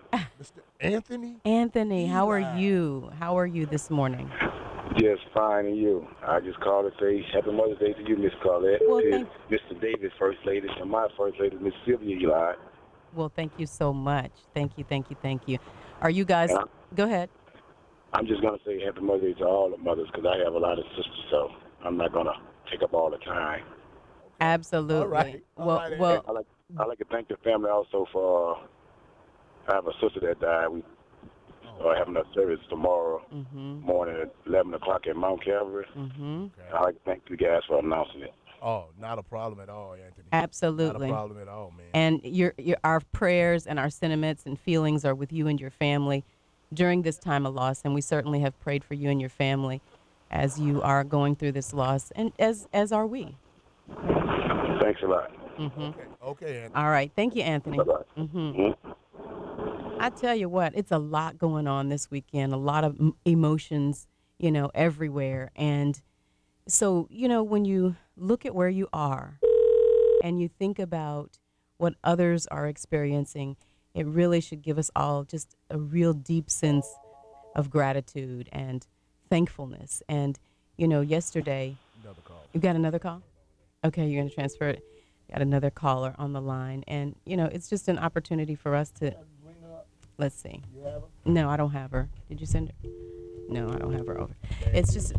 Mr. Anthony? Anthony, how are Eli. you? How are you this morning? Just fine, and you? I just called to say Happy Mother's Day to you, Miss Carlette, Well, to Mr. Davis, First Lady, and my First Lady, Miss Sylvia Eli. Well, thank you so much. Thank you, thank you, thank you. Are you guys, go ahead. I'm just going to say Happy Mother's Day to all the mothers because I have a lot of sisters, so I'm not going to take up all the time. Absolutely. All right. Well, I'd like to thank the family also for I have a sister that died. We are having a service tomorrow morning at 11 o'clock at Mount Calvary. I'd like to thank you guys for announcing it. Oh, not a problem at all, Anthony. Absolutely. Not a problem at all, man. And our prayers and our sentiments and feelings are with you and your family during this time of loss, and we certainly have prayed for you and your family as you are going through this loss, and as are we. Thanks a lot. Okay, Anthony. All right. Thank you, Anthony. Bye-bye. I tell you what, it's a lot going on this weekend, a lot of emotions, everywhere. And so, when you look at where you are and you think about what others are experiencing, it really should give us all just a real deep sense of gratitude and thankfulness. And, yesterday, you got another call? Okay, you're going to transfer it. Got another caller on the line. And, it's just an opportunity for us to, let's see. You have her? No, I don't have her. Did you send her? No, I don't have her over. It's just,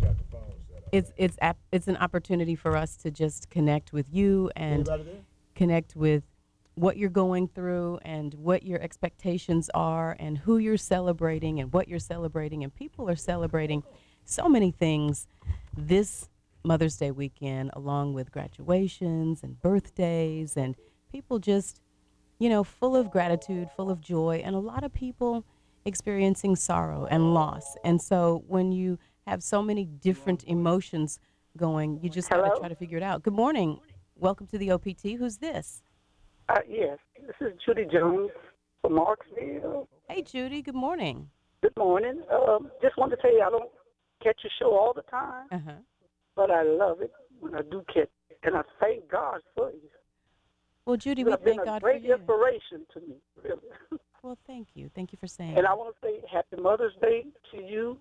it's an opportunity for us to just connect with you and connect with what you're going through and what your expectations are and who you're celebrating and what you're celebrating. And people are celebrating so many things this Mother's Day weekend, along with graduations and birthdays, and people just, full of gratitude, full of joy, and a lot of people experiencing sorrow and loss. And so when you have so many different emotions going, you just got to try to figure it out. Good morning. Welcome to the OPT. Who's this? Yes, this is Judy Jones from Marksville. Hey, Judy. Good morning. Good morning. Just wanted to tell you I don't catch your show all the time, but I love it when I do catch it, and I thank God for you. Well, Judy, we thank God for you. You've been a great inspiration to me, really. Well, thank you. Thank you for saying And I want to say Happy Mother's Day to you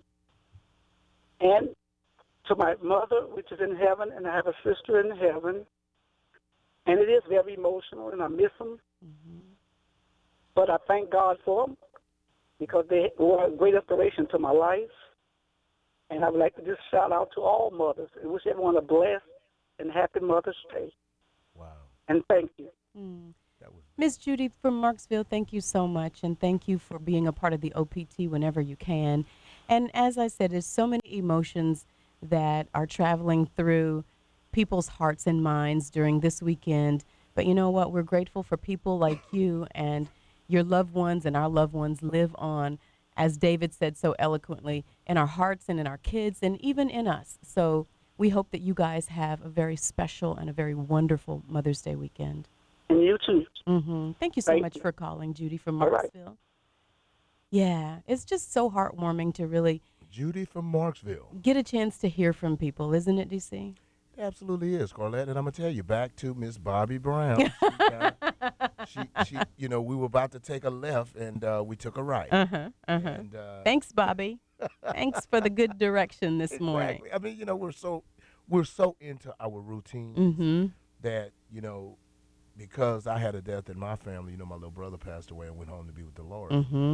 and to my mother, which is in heaven, and I have a sister in heaven. And it is very emotional, and I miss them. But I thank God for them because they were a great inspiration to my life. And I would like to just shout out to all mothers and wish everyone a blessed and happy Mother's Day. Wow. And thank you. Miss Judy from Marksville, thank you so much, and thank you for being a part of the OPT whenever you can. And as I said, there's so many emotions that are traveling through people's hearts and minds during this weekend. But you know what? We're grateful for people like you, and your loved ones and our loved ones live on, as David said so eloquently, in our hearts and in our kids and even in us. So we hope that you guys have a very special and a very wonderful Mother's Day weekend. And you too. Thank you so much for calling, Judy from Marksville. Yeah, it's just so heartwarming to really Judy from Marksville. Get a chance to hear from people, isn't it, DC? It absolutely is, Carlette. And I'm going to tell you, back to Miss Bobby Brown. She we were about to take a left, and we took a right. And, thanks, Bobby. Thanks for the good direction this morning. I mean, we're so into our routines that, because I had a death in my family, my little brother passed away and went home to be with the Lord.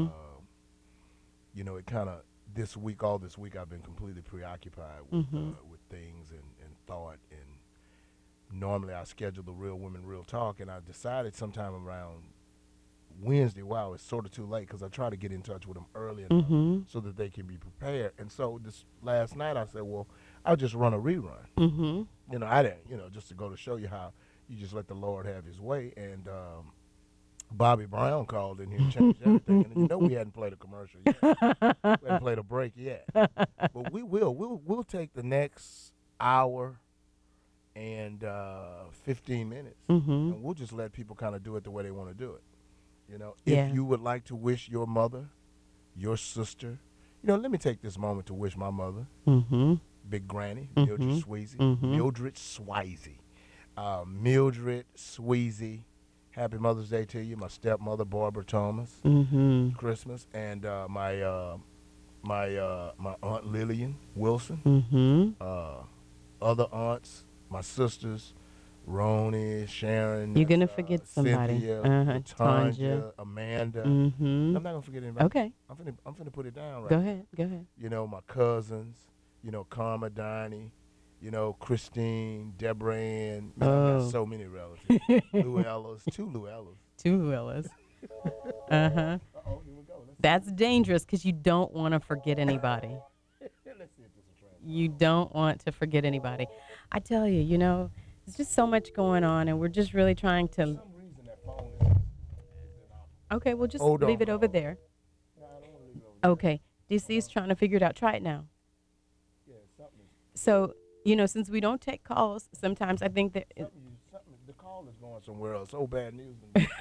It kind of, all this week, I've been completely preoccupied with things and thought. And normally I schedule the Real Women Real Talk, and I decided sometime around Wednesday, wow, it's sort of too late, because I try to get in touch with them early enough so that they can be prepared. And so this last night I said, well, I'll just run a rerun. I didn't, just to go to show you how you just let the Lord have his way. And Bobby Brown called in here and changed everything. And we hadn't played a commercial yet. We hadn't played a break yet. But we will. We'll take the next hour and 15 minutes. And we'll just let people kind of do it the way they want to do it. If you would like to wish your mother, your sister, let me take this moment to wish my mother, Big Granny, Mildred Sweezy, Mildred Sweezy. Mildred Sweezy, Happy Mother's Day to you. My stepmother, Barbara Thomas. Christmas. And my Aunt Lillian Wilson. Other aunts, my sisters, Roni, Sharon. You're going to forget somebody. Cynthia, Tanya, Amanda. I'm not going to forget anybody. Okay. I'm finna put it down right Go now. ahead. Go ahead. You know, my cousins, Karma, Donnie, Christine, Deborah Ann. Man, I've got so many relatives. Lou Ellis, 2 Lou Ellis. 2 Lou Ellis. Uh-huh. Uh-oh, here we go. That's dangerous because you don't want to forget anybody. Let's see if this is right. You don't want to forget anybody. I tell you, there's just so much going on, and we're just really trying to. For some reason, that phone is Okay, we'll just Hold leave on. it over there. No, I don't want to leave it over Okay. DC's trying to figure it out. Try it now. there. Yeah, something. So, since we don't take calls, sometimes I think that. The call is going somewhere else. Oh, bad news.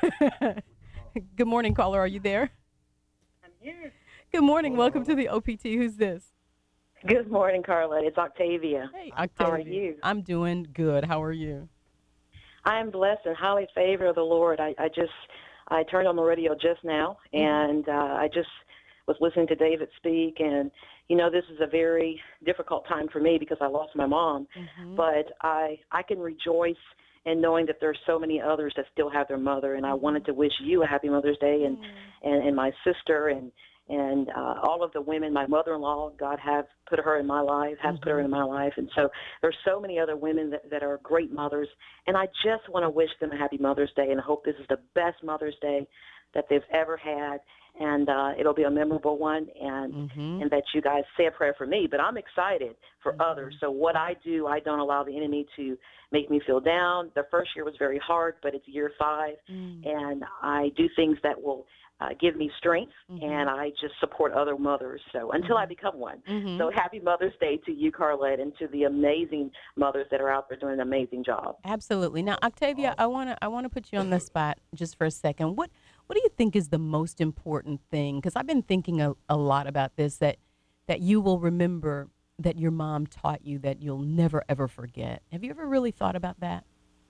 Good morning, caller. Are you there? I'm here. Good morning. Welcome to the OPT. Who's this? Good morning, Carla. It's Octavia. Hey, Octavia. How are you? I'm doing good. How are you? I am blessed and highly favored of the Lord. I turned on the radio just now, and I just was listening to David speak, and this is a very difficult time for me because I lost my mom, but I can rejoice in knowing that there's so many others that still have their mother, and I wanted to wish you a happy Mother's Day, and my sister, and all of the women, my mother-in-law, God has put her in my life, and so there's so many other women that are great mothers, and I just want to wish them a happy Mother's Day, and I hope this is the best Mother's Day that they've ever had, and it'll be a memorable one, and that you guys say a prayer for me, but I'm excited for others. So what I do, I don't allow the enemy to make me feel down. The first year was very hard, but it's year 5, and I do things that will give me strength, and I just support other mothers. So until I become one. So happy Mother's Day to you, Carlette, and to the amazing mothers that are out there doing an amazing job. Absolutely. Now, Octavia, I wanna put you on the spot just for a second. What do you think is the most important thing? Because I've been thinking a lot about this, that you will remember that your mom taught you that you'll never, ever forget. Have you ever really thought about that?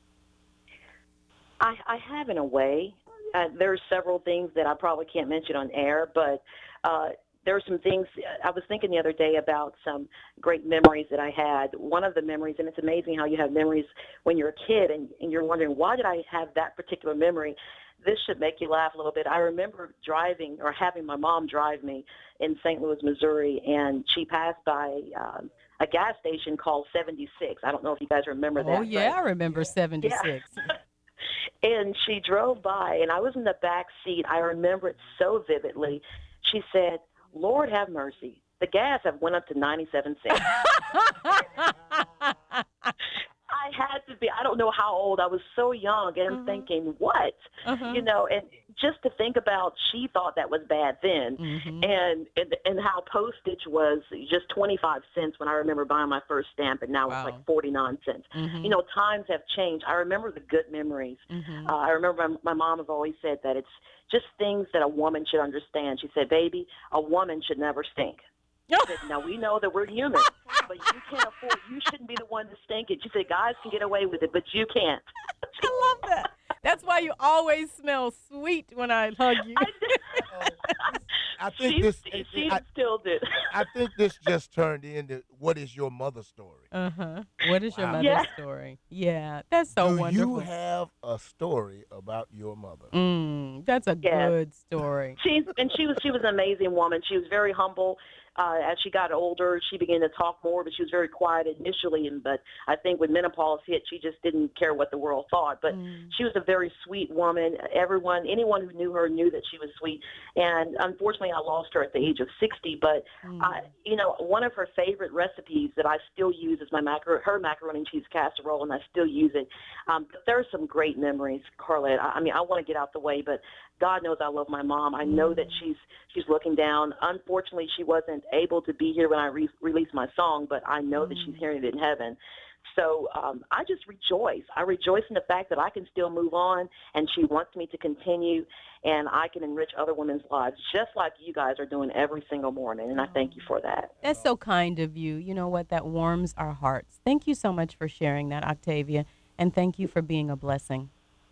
I have in a way. There's several things that I probably can't mention on air, but there are some things. I was thinking the other day about some great memories that I had. One of the memories, and it's amazing how you have memories when you're a kid and you're wondering, why did I have that particular memory? This should make you laugh a little bit. I remember driving or having my mom drive me in St. Louis, Missouri, and she passed by a gas station called 76. I don't know if you guys remember that. Oh, yeah, I remember 76. Yeah. And she drove by, and I was in the back seat. I remember it so vividly. She said, "Lord have mercy. The gas have went up to 97 cents." I had to be, I don't know how old. I was so young, and I'm thinking, what? And just to think about, she thought that was bad then, and how postage was just 25 cents when I remember buying my first stamp, and now it's like 49 cents. Times have changed. I remember the good memories. I remember my mom has always said that it's just things that a woman should understand. She said, "Baby, a woman should never stink." She said, "Now, we know that we're human, but you can't afford, you shouldn't be the one to stink it." She said, "Guys can get away with it, but you can't." I love that. That's why you always smell sweet when I hug you. I think this she instilled it. I think this just turned into, what is your mother's story? What is your mother's story? Yeah, that's so wonderful. Do you have a story about your mother? That's a good story. She was an amazing woman. She was very humble. As she got older, she began to talk more, but she was very quiet initially. But I think when menopause hit, she just didn't care what the world thought. But she was a very sweet woman. Anyone who knew her knew that she was sweet. And unfortunately, I lost her at the age of 60. But one of her favorite recipes that I still use is her macaroni and cheese casserole, and I still use it. But there are some great memories, Carlette. I want to get out the way, but God knows I love my mom. I know that she's looking down. Unfortunately, she wasn't able to be here when I released my song, but I know that she's hearing it in heaven. So I just rejoice. I rejoice in the fact that I can still move on, and she wants me to continue, and I can enrich other women's lives, just like you guys are doing every single morning, and I thank you for that. That's so kind of you. You know what? That warms our hearts. Thank you so much for sharing that, Octavia, and thank you for being a blessing.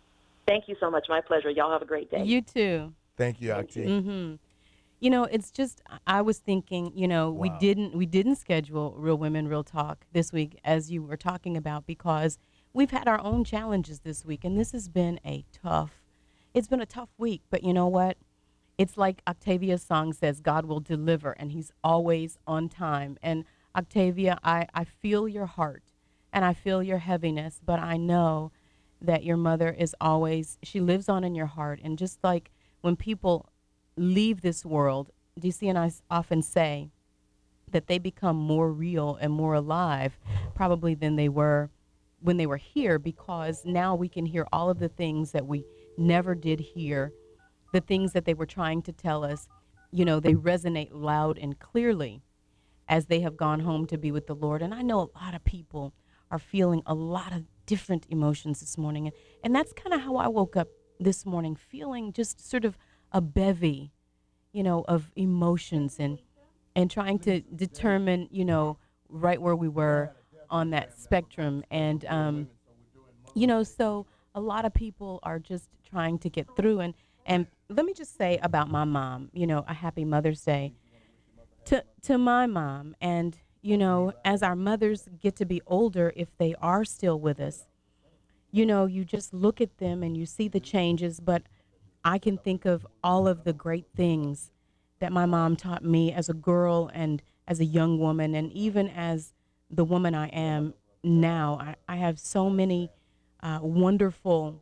Thank you so much. My pleasure. Y'all have a great day. You too. Thank you, Auntie. Mm-hmm. You know, it's just, I was thinking, you know, we didn't schedule Real Women, Real Talk this week, as you were talking about, because we've had our own challenges this week, and this has been it's been a tough week. But you know what? It's like Octavia's song says, God will deliver, and he's always on time. And Octavia, I feel your heart, and I feel your heaviness, but I know that your mother is always, she lives on in your heart. And just like when people leave this world, DC and I often say that they become more real and more alive probably than they were when they were here, because now we can hear all of the things that we never did hear, the things that they were trying to tell us. You know, they resonate loud and clearly as they have gone home to be with the Lord. And I know a lot of people are feeling a lot of different emotions this morning. And that's kind of how I woke up this morning, feeling just sort of a bevy, you know, of emotions, and trying to determine, you know, right where we were on that spectrum. And, you know, so a lot of people are just trying to get through. And let me just say about my mom, you know, a happy Mother's Day to my mom. And, you know, as our mothers get to be older, if they are still with us, you know, you just look at them and you see the changes. But I can think of all of the great things that my mom taught me as a girl and as a young woman, and even as the woman I am now. I have so many wonderful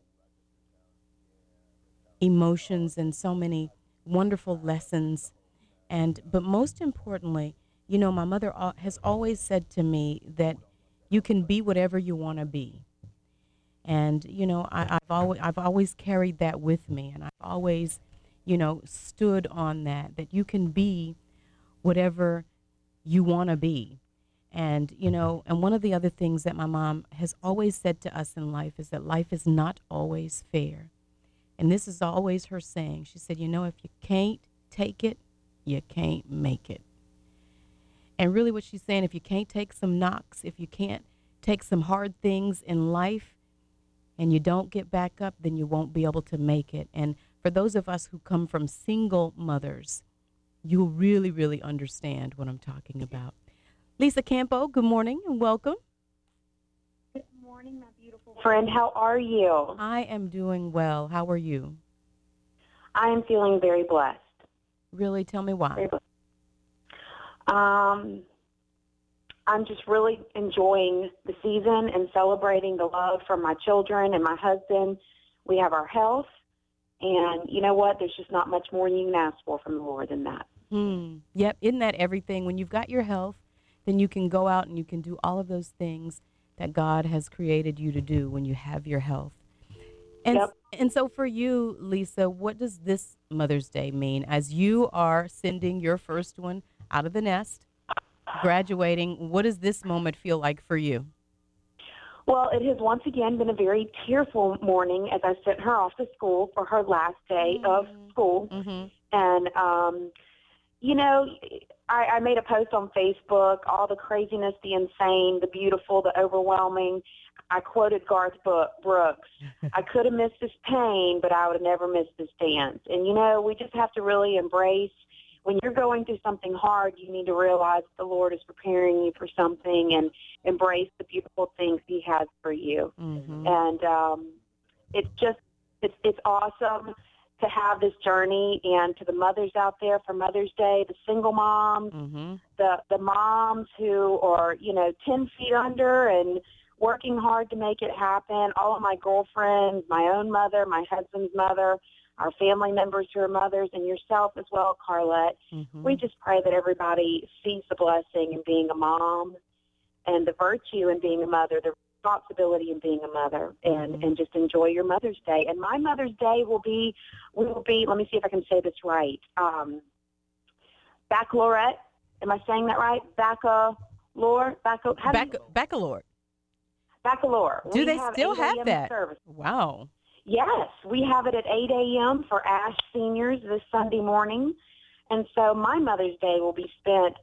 emotions and so many wonderful lessons. But most importantly, you know, my mother has always said to me that you can be whatever you want to be. And, you know, I've always carried that with me, and I've always, you know, stood on that you can be whatever you want to be. And, you know, and one of the other things that my mom has always said to us in life is that life is not always fair. And this is always her saying. She said, you know, if you can't take it, you can't make it. And really what she's saying, if you can't take some knocks, if you can't take some hard things in life, and you don't get back up, then you won't be able to make it. And for those of us who come from single mothers, you'll really, really understand what I'm talking about. Lisa Campo, good morning and welcome. Good morning, my beautiful friend. How are you? I am doing well. How are you? I am feeling very blessed. Really? Tell me why. Very blessed. I'm just really enjoying the season and celebrating the love from my children and my husband. We have our health, and you know what? There's just not much more you can ask for from the Lord than that. Yep. Isn't that everything? When you've got your health, then you can go out and you can do all of those things that God has created you to do when you have your health. And, yep. And so for you, Lisa, what does this Mother's Day mean as you are sending your first one out of the nest, graduating? What does this moment feel like for you? Well, it has once again been a very tearful morning as I sent her off to school for her last day of school. And, you know, I made a post on Facebook, all the craziness, the insane, the beautiful, the overwhelming. I quoted Garth Brooks. I could have missed this pain, but I would have never missed this dance. And, you know, we just have to really embrace, when you're going through something hard, you need to realize the Lord is preparing you for something, and embrace the beautiful things he has for you. And it's awesome to have this journey. And to the mothers out there for Mother's Day, the single moms, the moms who are, you know, 10 feet under and working hard to make it happen, all of my girlfriends, my own mother, my husband's mother, our family members who are mothers, and yourself as well, Carlette. We just pray that everybody sees the blessing in being a mom and the virtue in being a mother, the responsibility in being a mother, and just enjoy your Mother's Day. And my Mother's Day will be, let me see if I can say this right, baccalaureate. Am I saying that right? Baccalaureate. Do they still have that? Service. Wow. Yes, we have it at 8 a.m. for Ash seniors this Sunday morning. And so my Mother's Day will be spent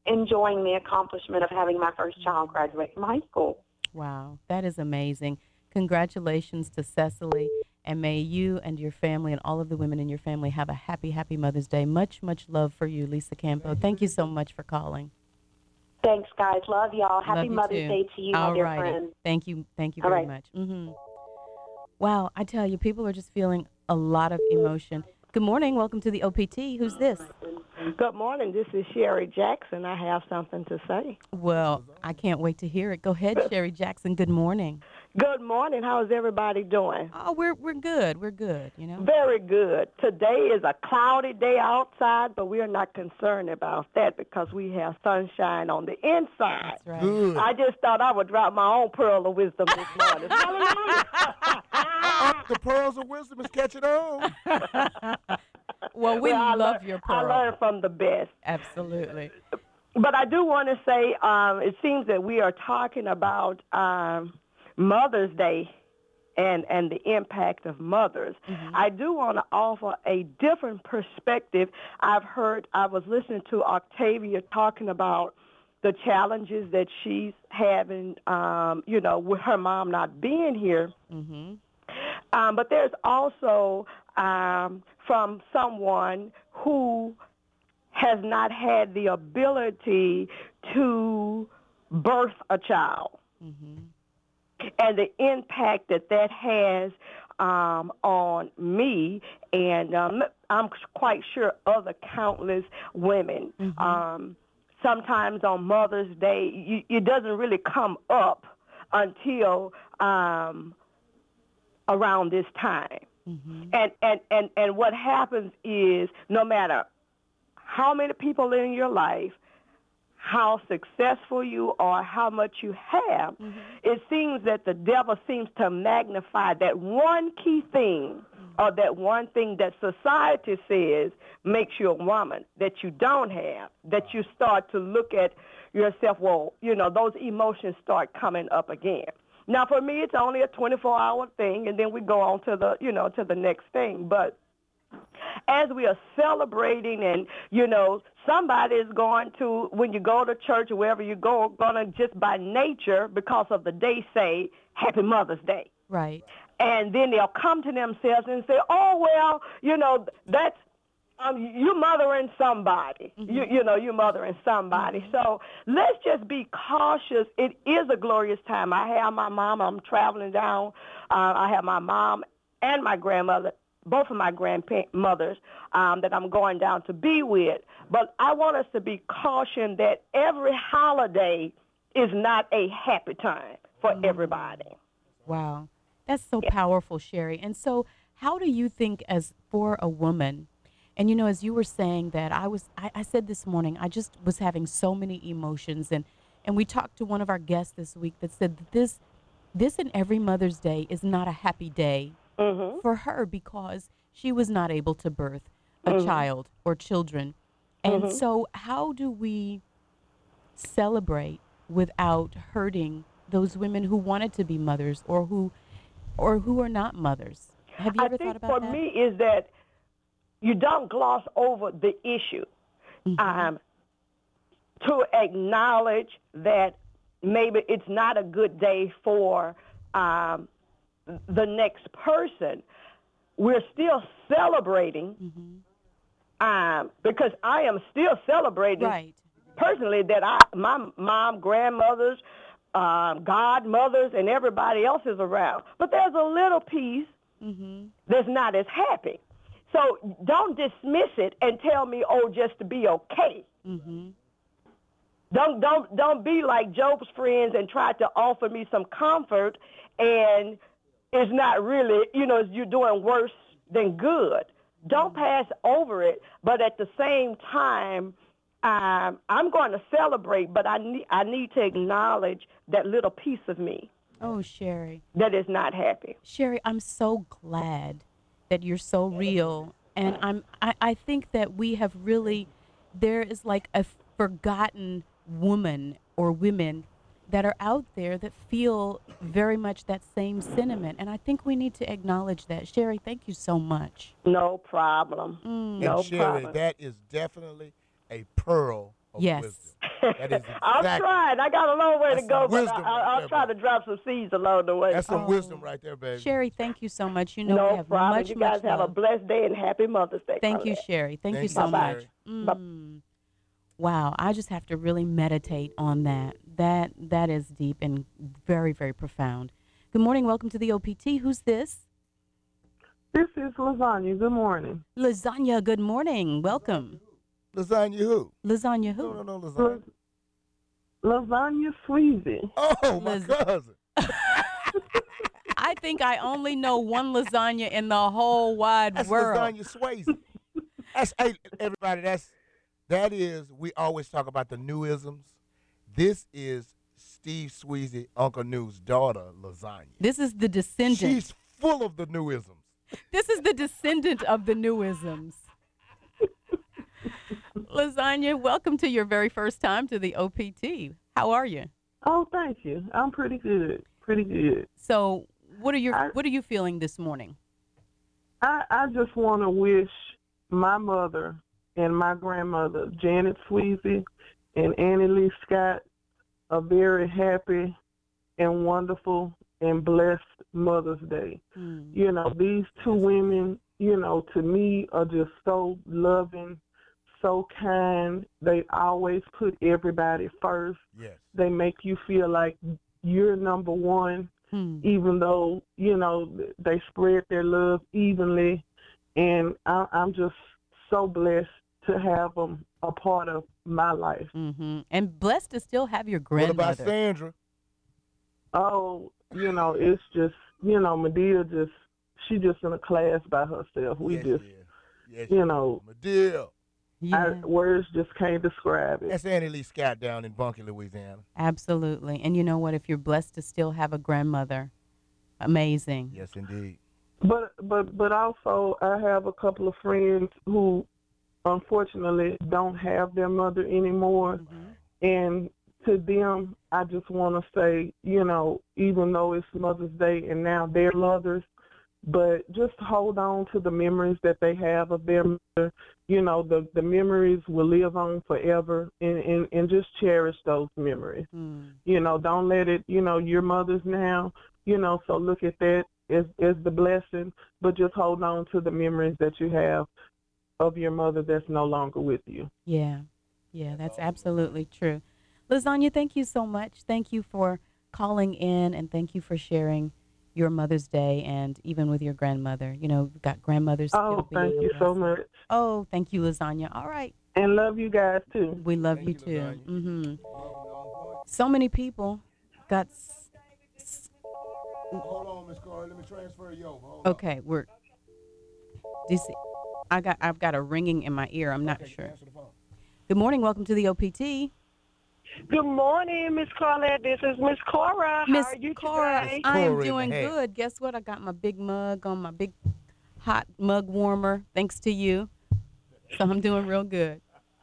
enjoying the accomplishment of having my first child graduate from high school. Wow, that is amazing. Congratulations to Cecily, and may you and your family and all of the women in your family have a happy, happy Mother's Day. Much, much love for you, Lisa Campo. Thank you so much for calling. Thanks, guys. Love y'all. Happy Love you Mother's too. Day to you, my All dear righty. friend. Thank you All very right. much. Wow, I tell you, people are just feeling a lot of emotion. Good morning. Welcome to the OPT. Who's this? Good morning. This is Sherry Jackson. I have something to say. Well, I can't wait to hear it. Go ahead, Sherry Jackson. Good morning. Good morning. How's everybody doing? Oh, we're good. We're good, you know. Very good. Today is a cloudy day outside, but we are not concerned about that because we have sunshine on the inside. That's right. Good. I just thought I would drop my own pearl of wisdom this morning. Hallelujah. The pearls of wisdom is catching on. Well, we love your pearl. I learned from the best. Absolutely. But I do want to say it seems that we are talking about Mother's Day and the impact of mothers. Mm-hmm. I do want to offer a different perspective. I was listening to Octavia talking about the challenges that she's having, with her mom not being here. Mm-hmm. But there's also from someone who has not had the ability to birth a child. Mm-hmm. And the impact that has on me, and I'm quite sure other countless women. Mm-hmm. Sometimes on Mother's Day, it doesn't really come up until around this time. Mm-hmm. And what happens is no matter how many people in your life, how successful you are, how much you have, mm-hmm. it seems that the devil seems to magnify that one key thing or that one thing that society says makes you a woman that you don't have, that you start to look at yourself, those emotions start coming up again. Now, for me, it's only a 24-hour thing, and then we go on to the next thing. But as we are celebrating and, somebody is going to, when you go to church or wherever you go, going to just by nature, because of the day, say, Happy Mother's Day. Right. And then they'll come to themselves and say, oh, well, that's, you're mothering somebody. Mm-hmm. You're mothering somebody. Mm-hmm. So let's just be cautious. It is a glorious time. I have my mom. I'm traveling down. I have my mom and my grandmother, both of my grandmothers that I'm going down to be with. But I want us to be cautioned that every holiday is not a happy time for everybody. Wow. That's so powerful, Sherry. And so how do you think as for a woman, and, as you were saying that, I said this morning, I just was having so many emotions. And we talked to one of our guests this week that said that this and every Mother's Day is not a happy day mm-hmm. for her because she was not able to birth a child or children. And mm-hmm. so how do we celebrate without hurting those women who wanted to be mothers or who are not mothers? Have you ever thought about that? I think for me is that you don't gloss over the issue. Mm-hmm. To acknowledge that maybe it's not a good day for the next person, we're still celebrating because I am still celebrating personally that my mom, grandmothers, godmothers, and everybody else is around. But there's a little piece that's not as happy. So don't dismiss it and tell me, just to be okay. Mm-hmm. Don't be like Job's friends and try to offer me some comfort, and it's not really, you're doing worse than good. Don't pass over it, but at the same time, I'm going to celebrate, but I need to acknowledge that little piece of me. Oh, Sherry. That is not happy. Sherry, I'm so glad that you're so real, and I think that we have really, there is like a forgotten woman or women that are out there that feel very much that same sentiment, and I think we need to acknowledge that. Sherry, thank you so much. No problem. And Sherry, that is definitely a pearl of Yes. wisdom. That is exactly. I'm trying. I got a long way to That's go, some but wisdom right I'll there, try bro. to drop some seeds along the way. That's some wisdom right there, baby. Sherry, thank you so much. You know No we have problem. much, You guys much have a love. blessed day and happy Mother's Day. Thank you, Carlette. Sherry. Thank you Thank so you, much. Sherry. Wow, I just have to really meditate on that. That is deep and very, very profound. Good morning. Welcome to the OPT. Who's this? This is Lasagna. Good morning. Lasagna, good morning. Welcome. Lasagna who? Lasagna who? No, lasagna. Lasagna Sweezy. Oh, my cousin. I think I only know one lasagna in the whole wide world. Lasagna Swayze. Hey, everybody, that is, we always talk about the newisms. This is Steve Sweezy, Uncle New's daughter, Lasagna. This is the descendant. She's full of the newisms. This is the descendant of the newisms. Lasagna, welcome to your very first time to the OPT. How are you? Oh, thank you. I'm pretty good. Pretty good. So, what are you feeling this morning? I just want to wish my mother and my grandmother, Janet Sweezy and Annie Lee Scott, a very happy and wonderful and blessed Mother's Day. You know, these two women, you know, to me are just so loving, so kind. They always put everybody first. Yes. They make you feel like you're number one, even though, you know, they spread their love evenly. And I'm just so blessed to have them a part of my life. And blessed to still have your grandmother. What about Sandra? Oh, you know, it's just, you know, Medea she just in a class by herself. We you know. Medea. Words just can't describe it. That's Annie Lee Scott down in Bunkie, Louisiana. Absolutely. And you know what? If you're blessed to still have a grandmother, amazing. Yes, indeed. But also I have a couple of friends who unfortunately don't have their mother anymore. And to them, I just want to say, you know, even though it's Mother's Day and now they're mothers, but just hold on to the memories that they have of their mother. You know, the memories will live on forever, and just cherish those memories. You know, don't let it, you know, your mother's now, you know, so look at that as the blessing, but just hold on to the memories that you have of your mother that's no longer with you. Yeah, that's absolutely true. Lasagna, thank you so much. Thank you for calling in, and thank you for sharing your Mother's Day and even with your grandmother. You know, we've got grandmothers. Oh, thank you so much. Oh, thank you, Lasagna. All right. And love you guys, too. We love you, too. So many people got... Hold on, Miss Carl. Let me transfer you over. Okay, we're... DC, I've got a ringing in my ear. I'm not sure. Good morning. Welcome to the OPT. Good morning, Miss Carlette. This is Miss Cora. Miss How are you Cora, today? I am doing good. Guess what? I got my big mug on, my big hot mug warmer, thanks to you. So I'm doing real good.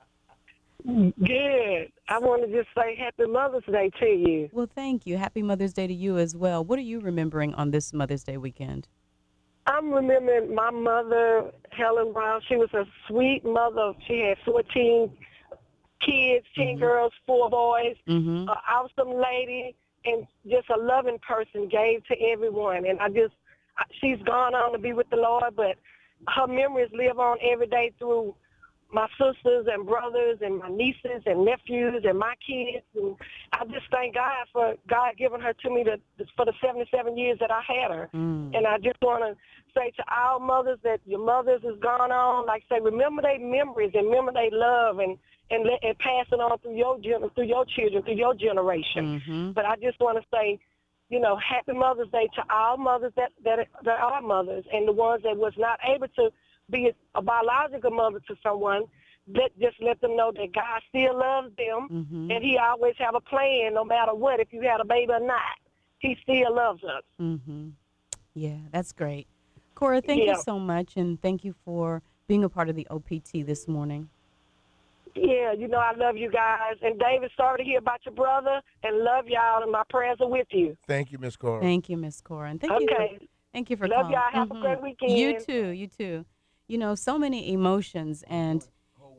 Good. I want to just say Happy Mother's Day to you. Well, thank you. Happy Mother's Day to you as well. What are you remembering on this Mother's Day weekend? I'm remembering my mother, Helen Brown. She was a sweet mother. She had 14 kids, 10 girls, 4 boys, an awesome lady, and just a loving person, gave to everyone. And she's gone on to be with the Lord, but her memories live on every day through my sisters and brothers and my nieces and nephews and my kids. And I just thank God for God giving her to me for the 77 years that I had her. And I just want to say to all mothers that your mothers has gone on, like say, remember their memories and remember their love and pass it on through your children, through your generation. But I just want to say, you know, Happy Mother's Day to all mothers that are mothers, and the ones that was not able to be a biological mother to someone, just let them know that God still loves them, and he always have a plan no matter what, if you had a baby or not. He still loves us. Yeah, that's great. Cora, thank you so much, and thank you for being a part of the OPT this morning. Yeah, you know I love you guys. And David, sorry to hear about your brother, and love y'all, and my prayers are with you. Thank you, Miss Cora. Thank you, Miss Cora. And thank you for love calling. y'all. Have a great weekend. You too. You know, so many emotions, and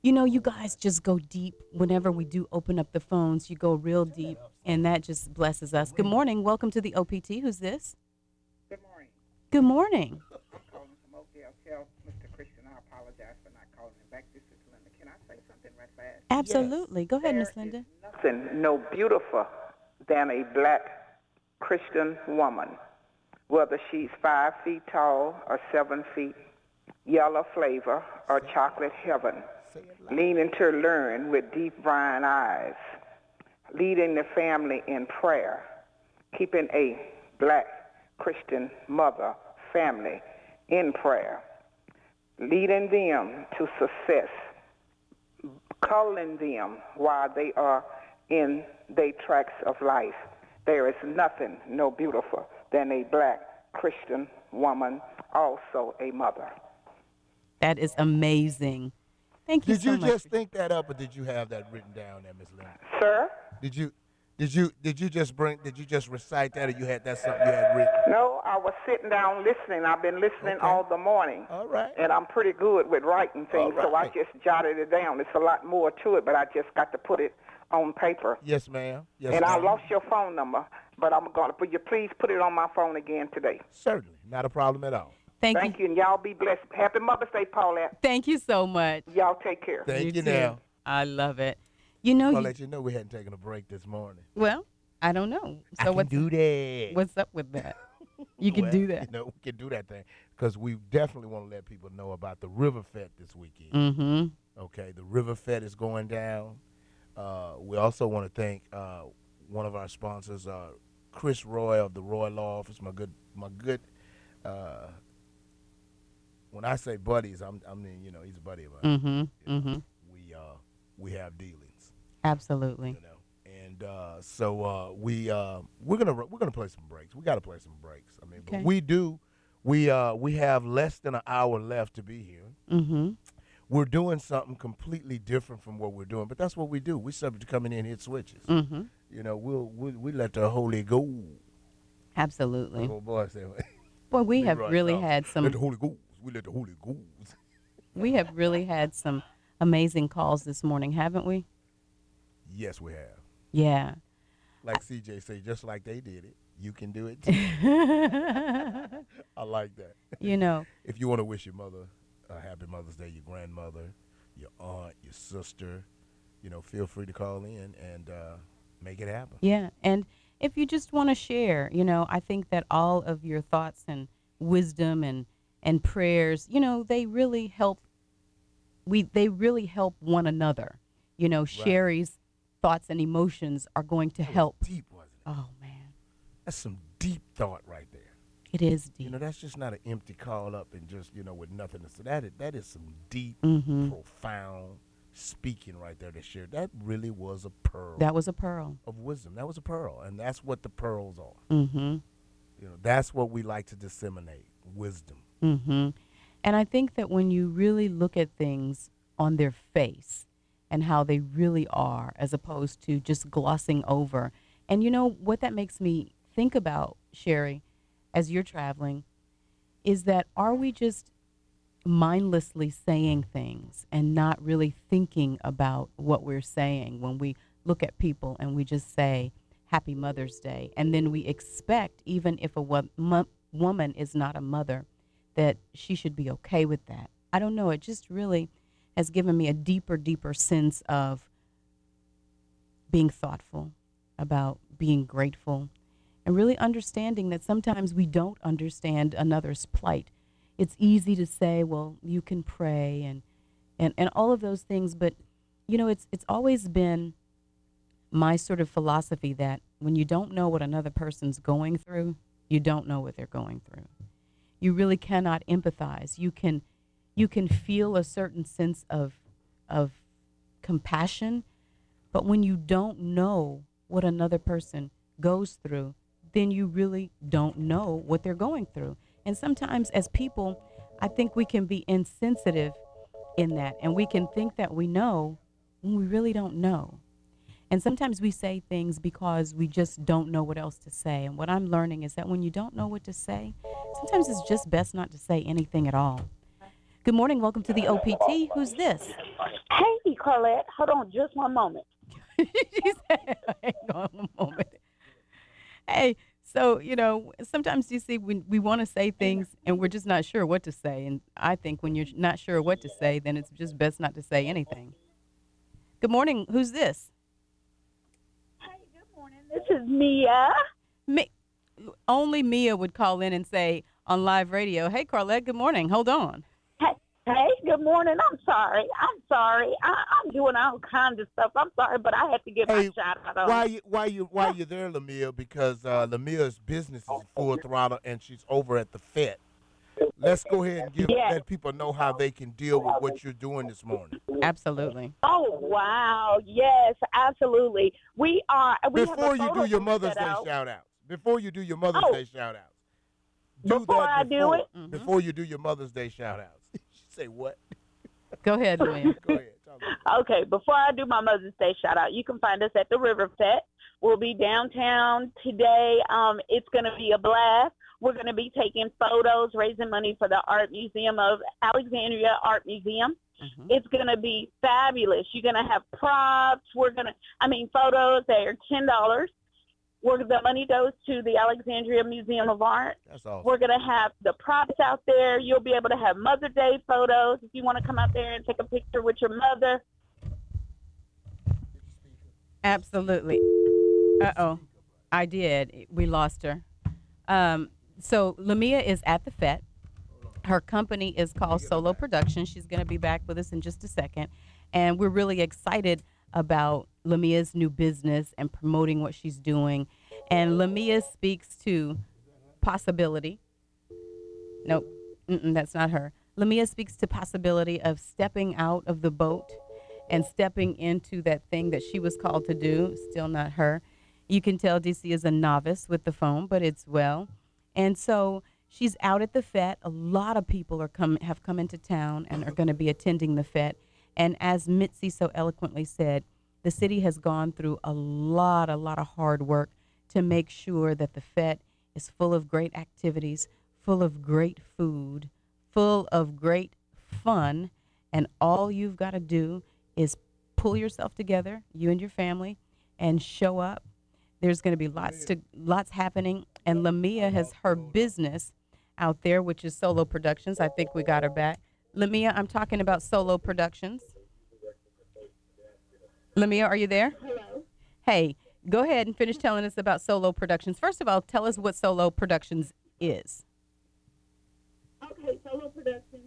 You know, you guys just go deep. Whenever we do open up the phones, you go real deep, and that just blesses us. Good morning. Welcome to the OPT. Who's this? Good morning. Good morning. I'm calling from Oakdale. Tell Mr. Christian I apologize for not calling him back. This is Linda. Can I say something right fast? Absolutely. Go ahead, Miss Linda. Nothing no beautiful than a black Christian woman, whether she's 5 feet tall or 7 feet, yellow flavor or chocolate heaven, leaning to learn with deep brown eyes, leading the family in prayer, keeping a black Christian mother family in prayer, leading them to success, calling them while they are in their tracks of life. There is nothing no beautiful than a black Christian woman, also a mother. That is amazing. Thank you Did so you much. just think that up, or did you have that written down there, Miss Linda? Sir? Did you just recite that, or you had that something you had written? No, I was sitting down listening. I've been listening all the morning. All right. And I'm pretty good with writing things, so I just jotted it down. It's a lot more to it, but I just got to put it on paper. Yes, ma'am. Yes, And ma'am. I lost your phone number, but I'm going to, will you please put it on my phone again today? Certainly. Not a problem at all. Thank you, and y'all be blessed. Happy Mother's Day, Paulette. Thank you so much. Y'all take care. Thank you too. now. I love it. You know, I'll let you know we hadn't taken a break this morning. well, I don't know. So I can what's do that. What's up with that? You can Well, do that. You know, we can do that thing because we definitely want to let people know about the River Fest this weekend. Mm-hmm. Okay, the River Fest is going down. We also want to thank one of our sponsors, Chris Roy of the Roy Law Office. My good. When I say buddies, I mean, you know, he's a buddy of ours. Mm-hmm. You know, Mm-hmm. we have dealings. Absolutely. You know, and so we're gonna play some breaks. We got to play some breaks. I mean, Okay. but we do. We have less than an hour left to be here. Mm-hmm. We're doing something completely different from what we're doing, but that's what we do. We're subject to coming in and hit switches. Mm-hmm. You know, we let the Holy Ghost. Absolutely. Oh boy, say Boy, we Leroy have really Charles. had some. Let the Holy Ghost. We let the Holy Ghost. We have really had some amazing calls this morning, haven't we? Yes, we have. Yeah. Like CJ say, just like they did it, you can do it too. I like that. You know. If you want to wish your mother a happy Mother's Day, your grandmother, your aunt, your sister, you know, feel free to call in and make it happen. Yeah, and if you just want to share, you know, I think that all of your thoughts and wisdom and prayers, you know, they really help. They really help one another. You know, Sherry's thoughts and emotions are going to help. Deep, wasn't it? Oh man, that's some deep thought right there. It is deep. You know, that's just not an empty call up and just, you know, with nothing to say. That is some deep, Mm-hmm. profound speaking right there to share. That really was a pearl. That was a pearl of wisdom. That was a pearl, and that's what the pearls are. Mm-hmm. You know, that's what we like to disseminate, wisdom. Mm-hmm. And I think that when you really look at things on their face and how they really are, as opposed to just glossing over, and you know what that makes me think about, Sherry, as you're traveling, is that are we just mindlessly saying things and not really thinking about what we're saying when we look at people and we just say, Happy Mother's Day, and then we expect, even if a woman is not a mother, that she should be okay with that. I don't know. It just really has given me a deeper sense of being thoughtful, about being grateful, and really understanding that sometimes we don't understand another's plight. It's easy to say, well, you can pray and all of those things, but, you know, it's always been my sort of philosophy that when you don't know what another person's going through, you don't know what they're going through. You really cannot empathize. You can feel a certain sense of compassion, but when you don't know what another person goes through, then you really don't know what they're going through. And sometimes as people, I think we can be insensitive in that, and we can think that we know when we really don't know. And sometimes we say things because we just don't know what else to say. And what I'm learning is that when you don't know what to say, sometimes it's just best not to say anything at all. Good morning. Welcome to the OPT. Who's this? Hey, Carlette. Hold on just one moment. She said, hang on one moment. Hey, so, sometimes you see when we want to say things and we're just not sure what to say. And I think when you're not sure what to say, then it's just best not to say anything. Good morning. Who's this? Hey, good morning. This is Mia. Only Mia would call in and say on live radio, hey, Carlette, good morning. Hold on. Hey, good morning. I'm sorry. I'm doing all kinds of stuff. I'm sorry, but I had to get my shout out on. Why you there, Lamia? Because Lamia's business is full throttle, and she's over at the FET. Let's go ahead and let people know how they can deal with what you're doing this morning. Absolutely. Oh, wow. Yes, absolutely. Before you do your Mother's Day shout-outs. Before you do your Mother's Day shout-outs. Before you do your Mother's Day shout-outs. Say what? Go ahead, Lamia. Go ahead. Okay, before I do my Mother's Day shout-out, you can find us at the River Fest. We'll be downtown today. It's going to be a blast. We're going to be taking photos, raising money for the Art Museum of Alexandria Art Museum. Mm-hmm. It's going to be fabulous. You're going to have props. Photos, they are $10. The money goes to the Alexandria Museum of Art. That's awesome. We're going to have the props out there. You'll be able to have Mother's Day photos if you want to come out there and take a picture with your mother. Absolutely. Uh-oh. I did. We lost her. So Lamia is at the FET. Her company is called Solo Productions. She's going to be back with us in just a second. And we're really excited about Lamia's new business and promoting what she's doing. And Lamia speaks to possibility. Nope, that's not her. Lamia speaks to possibility of stepping out of the boat and stepping into that thing that she was called to do. Still not her. You can tell DC is a novice with the phone, but it's well. And so she's out at the FET. A lot of people have come into town and are going to be attending the FET. And as Mitzi so eloquently said, the city has gone through a lot of hard work to make sure that the FET is full of great activities, full of great food, full of great fun. And all you've got to do is pull yourself together, you and your family, and show up. There's going to be lots happening. And Lamia has her business out there, which is Solo Productions. I think we got her back. Lamia, I'm talking about Solo Productions. Lamia, are you there? Hello. Hey, go ahead and finish telling us about Solo Productions. First of all, tell us what Solo Productions is. Okay, Solo Productions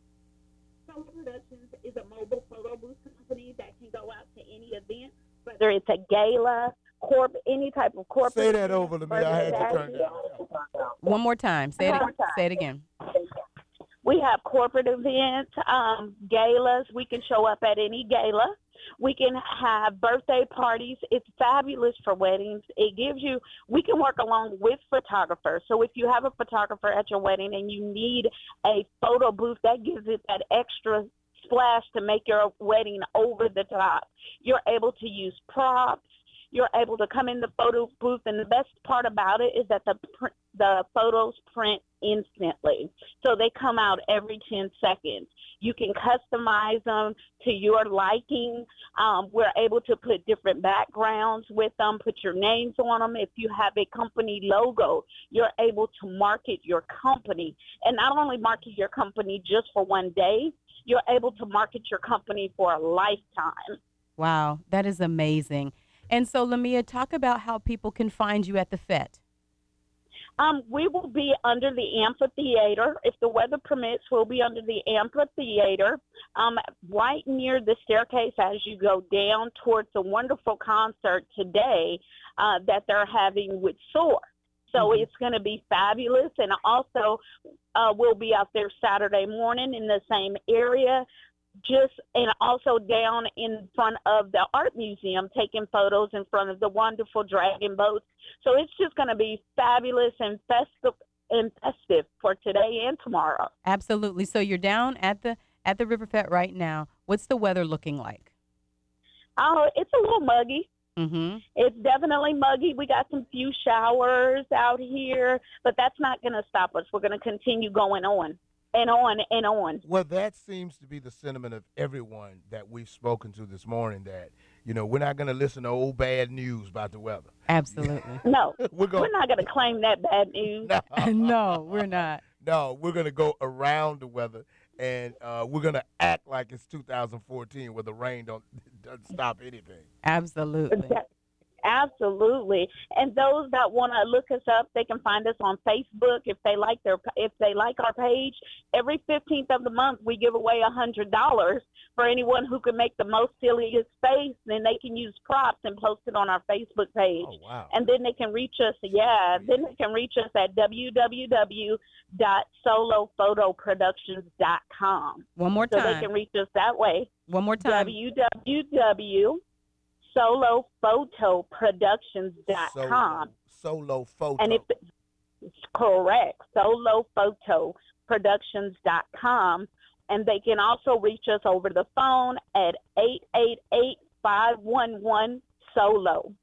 is a mobile photo booth company that can go out to any event, whether it's a gala, any type of corporate. Say that over, Lamia. I had to turn down. One more time. Say it again. We have corporate events, galas. We can show up at any gala. We can have birthday parties. It's fabulous for weddings. We can work along with photographers. So if you have a photographer at your wedding and you need a photo booth, that gives it that extra splash to make your wedding over the top. You're able to use props. You're able to come in the photo booth, and the best part about it is that the photos print instantly. So they come out every 10 seconds. You can customize them to your liking. We're able to put different backgrounds with them, put your names on them. If you have a company logo, you're able to market your company. And not only market your company just for one day, you're able to market your company for a lifetime. Wow, that is amazing. And so, Lamia, talk about how people can find you at the FET. We will be under the amphitheater. If the weather permits, we'll be under the amphitheater, right near the staircase as you go down towards the wonderful concert today that they're having with SOAR. So it's going to be fabulous. And also, we'll be out there Saturday morning in the same area, and also down in front of the art museum, taking photos in front of the wonderful dragon boats. So it's just going to be fabulous and festive for today and tomorrow. Absolutely. So you're down at the River Fest right now. What's the weather looking like? Oh, it's a little muggy. Mm-hmm. It's definitely muggy. We got some few showers out here, but that's not going to stop us. We're going to continue going on. and on and on. Well, that seems to be the sentiment of everyone that we've spoken to this morning, that, we're not going to listen to old bad news about the weather. Absolutely. No, we're not going to claim that bad news. No, we're not. No, we're going to go around the weather, and we're going to act like it's 2014 where the rain doesn't stop anything. Absolutely. Absolutely. And those that want to look us up, they can find us on Facebook if they like our page. Every 15th of the month, we give away $100 for anyone who can make the most silliest face. Then they can use props and post it on our Facebook page. Oh, wow. And then they can reach us. Then they can reach us at www.solophotoproductions.com. One more time. So they can reach us that way. One more time. www.solophotoproductions.com. Solo Photo. And it's correct, solophotoproductions.com. And they can also reach us over the phone at 888-511-SOLO,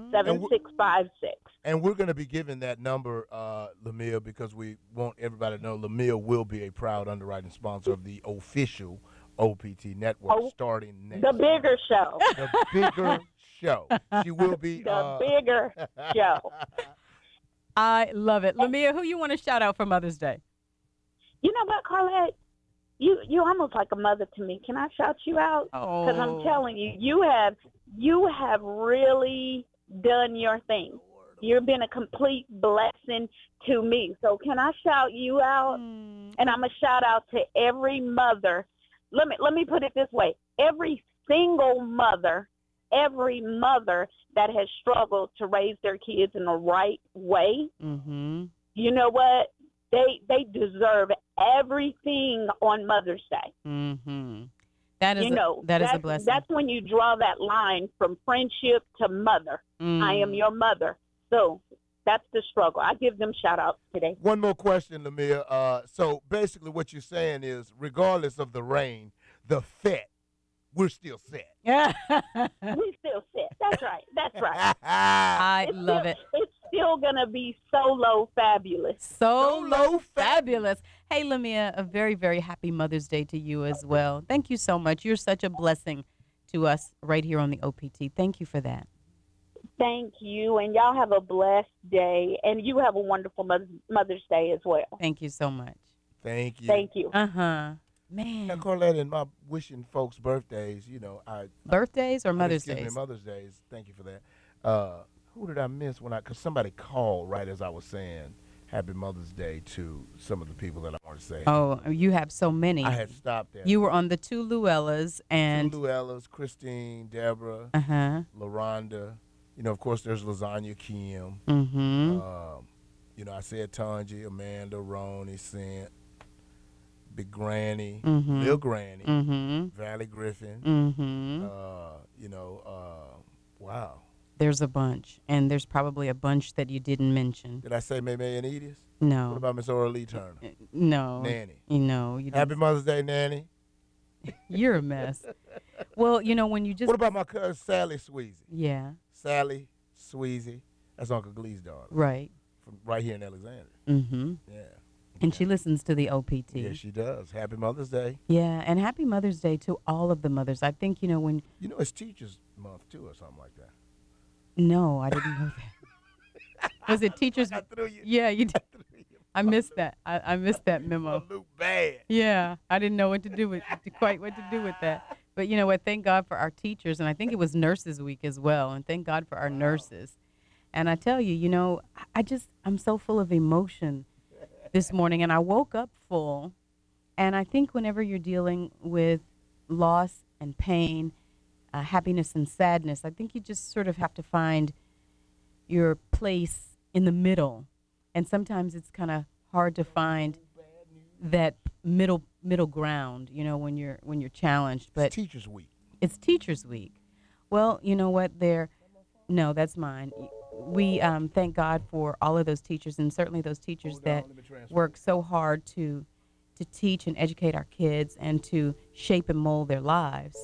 7656. And we're going to be giving that number, Lamia, because we want everybody to know Lamia will be a proud underwriting sponsor of the official OPT network starting next The bigger show. The bigger show. She will be the bigger show. I love it. Lamia, who you want to shout out for Mother's Day? You know what, Carlette? You almost like a mother to me. Can I shout you out? Because I'm telling you, you have really done your thing. You've been a complete blessing to me. So can I shout you out? And I'm a shout out to every mother. Let me put it this way. Every single mother, that has struggled to raise their kids in the right way, you know what? They deserve everything on Mother's Day. That is that is a blessing. That's when you draw that line from friendship to mother. I am your mother. So that's the struggle. I give them shout outs today. One more question, Lamia. So basically what you're saying is, regardless of the rain, the fet, we're still set. We still set. That's right. I love it. It's still going to be Solo fabulous. Solo fabulous. Hey, Lamia, a very, very happy Mother's Day to you as well. Thank you so much. You're such a blessing to us right here on the OPT. Thank you for that. Thank you, and y'all have a blessed day, and you have a wonderful Mother's Day as well. Thank you so much. Thank you. Thank you. Man. Now, Carlette, in my wishing folks birthdays, birthdays or Mother's Days? Excuse me, Mother's Days. Thank you for that. Who did I miss because somebody called right as I was saying Happy Mother's Day to some of the people that I want to say. Oh, you have so many. I had stopped there. You were on the two Luellas and... Two Luellas, Christine, Deborah, LaRonda. Of course, there's Lasagna Kim. I said Tanji, Amanda, Ronnie, Cent, Big Granny, Lil Granny, Valley Griffin. Wow. There's a bunch, and there's probably a bunch that you didn't mention. Did I say May and Edith? No. What about Miss Aura Lee Turner? No. Nanny? No. You Happy Mother's Day, Nanny. You're a mess. Well, when you just... What about my cousin Sally Sweezy? Yeah. Sally Sweezy. That's Uncle Glee's daughter. Right. From right here in Alexandria. Yeah. And she listens to the OPT. Yeah, she does. Happy Mother's Day. Yeah, and happy Mother's Day to all of the mothers. I think, when... it's Teachers Month, too, or something like that. No, I didn't know that. Was it Teachers? Yeah, you did. I missed that. I missed that memo. Bad. Yeah, I didn't know what to do with that. But you know what? Thank God for our teachers, and I think it was Nurses Week as well. And thank God for our nurses. And I tell you, I'm so full of emotion this morning, and I woke up full. And I think whenever you're dealing with loss and pain, happiness and sadness, I think you just sort of have to find your place in the middle. And sometimes it's kind of hard to find that middle ground, when you're challenged. But it's Teachers Week. It's Teachers Week. Well, you know what? No, that's mine. We thank God for all of those teachers, and certainly those teachers that work so hard to teach and educate our kids and to shape and mold their lives.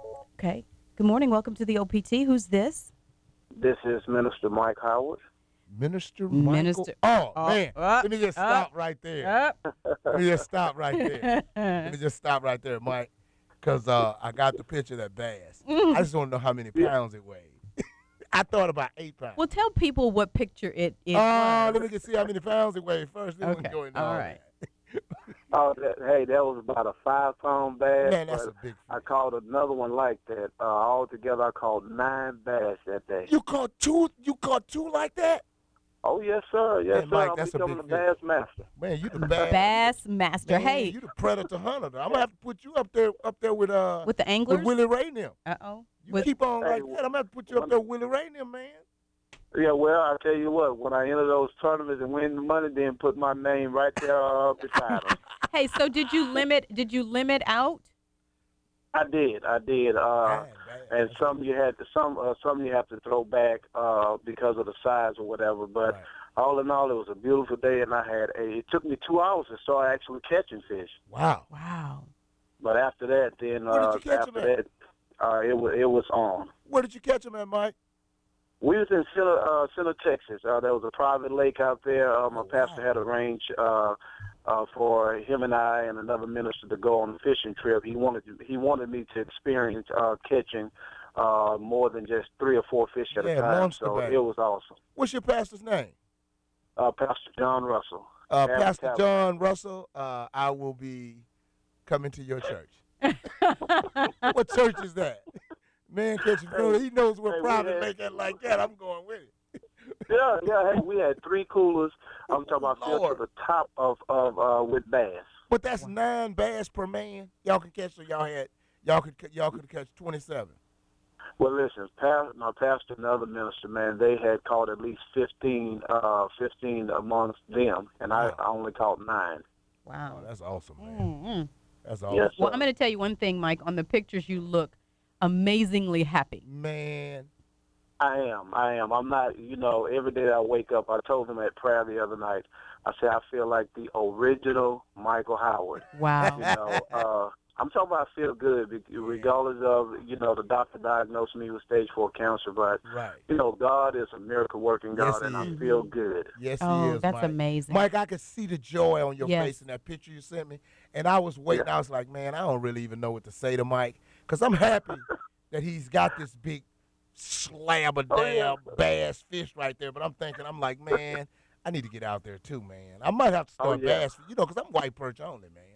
Okay. Good morning. Welcome to the OPT. Who's this? This is Minister Mike Howard. Minister Michael. Oh, man. Let me just stop right there. Let me just stop right there. Let me just stop right there, Mike, because I got the picture of that bass. I just want to know how many pounds it weighed. I thought about 8 pounds. Well, tell people what picture it was. Let me see how many pounds it weighed first. Then we can go into all right. That was about a 5-pound bass. Man, that's a big fish. I caught another one like that. Altogether, I caught 9 bass that day. You caught two? You caught 2 like that? Oh, yes, sir. Yes, Man, sir. Mike, I'm that's a becoming big a bass master. Man, you the bass. Bass master. Man, hey. You the predator hunter. I'm going to have to put you up there with the anglers? With Willie Ray and them. Uh-oh. You keep on like that. I'm going to have to put you up there with Willie Ray and them, man. Yeah, well, I tell you what, when I enter those tournaments and win the money, then put my name right there beside them. Hey, so did you limit out? I did. And some you have to throw back because of the size or whatever. But all in all, it was a beautiful day, and it took me 2 hours to start actually catching fish. Wow. But after that, then it was on. Where did you catch them at, Mike? We was in Center, Texas. There was a private lake out there. My pastor had arranged for him and I and another minister to go on a fishing trip. He wanted me to experience catching more than just 3 or 4 fish at a time. So it was awesome. What's your pastor's name? Pastor John Russell. Pastor John Russell, I will be coming to your church. What church is that? Man catching food. He knows what private make it like that. I'm going with it. Yeah. Hey, we had 3 coolers. I'm talking about filled to the top of with bass. But that's 9 bass per man. Y'all can catch. So y'all could catch 27. Well, listen, my pastor and other minister, man, they had caught at least 15 amongst them, and I only caught 9. Wow, that's awesome, man. Mm-hmm. That's awesome. Yes, well, I'm going to tell you one thing, Mike. On the pictures, you look amazingly happy. Man. I am. I'm not, every day I wake up, I told them at prayer the other night, I said, I feel like the original Michael Howard. Wow. I'm talking about I feel good, regardless of, the doctor diagnosed me with stage 4 cancer, but, God is a miracle-working God, and I feel good. Yes, he is, that's Mike. amazing. Mike, I could see the joy on your face in that picture you sent me, and I was waiting. I was like, man, I don't really even know what to say to Mike, because I'm happy that he's got this big slab of damn bass fish right there, but I'm like, man, I need to get out there too, man. I might have to start bass, because I'm white perch only, man.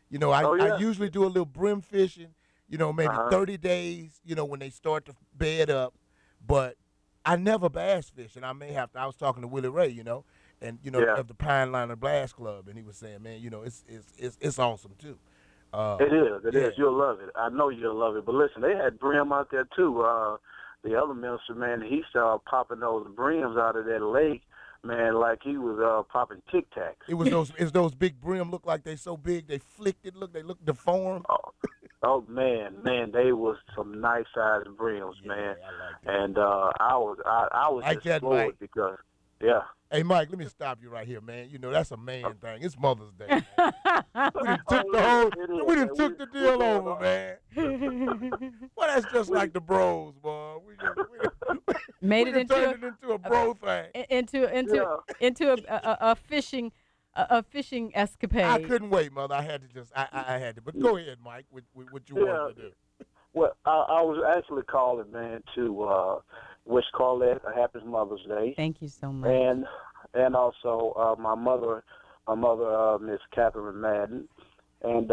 I usually do a little brim fishing, maybe 30 days, when they start to bed up, but I never bass fish, and I may have to. I was talking to Willie Ray, and of the Pine Liner Blast Club, and he was saying, man, it's awesome too. It is. You'll love it. I know you'll love it. But listen, they had brim out there too. The other minister, man, he started popping those brims out of that lake, man, like he was popping Tic Tacs. It was those big brim look like they so big they flicked it. They look deformed. Oh man, they was some nice sized brims, man. And I was like just floored because. Yeah. Hey, Mike, let me stop you right here, man. That's a man thing. It's Mother's Day, man. We done took the deal over, man. Well, that's just like the bros, boy. We made it into a bro thing. Into a fishing escapade. I couldn't wait, Mother. I had to. But go ahead, Mike, with what you wanted to do. Well, I was actually calling, man, to wish Carlette a happy Mother's Day. Thank you so much. And also my mother, Miss Catherine Madden. And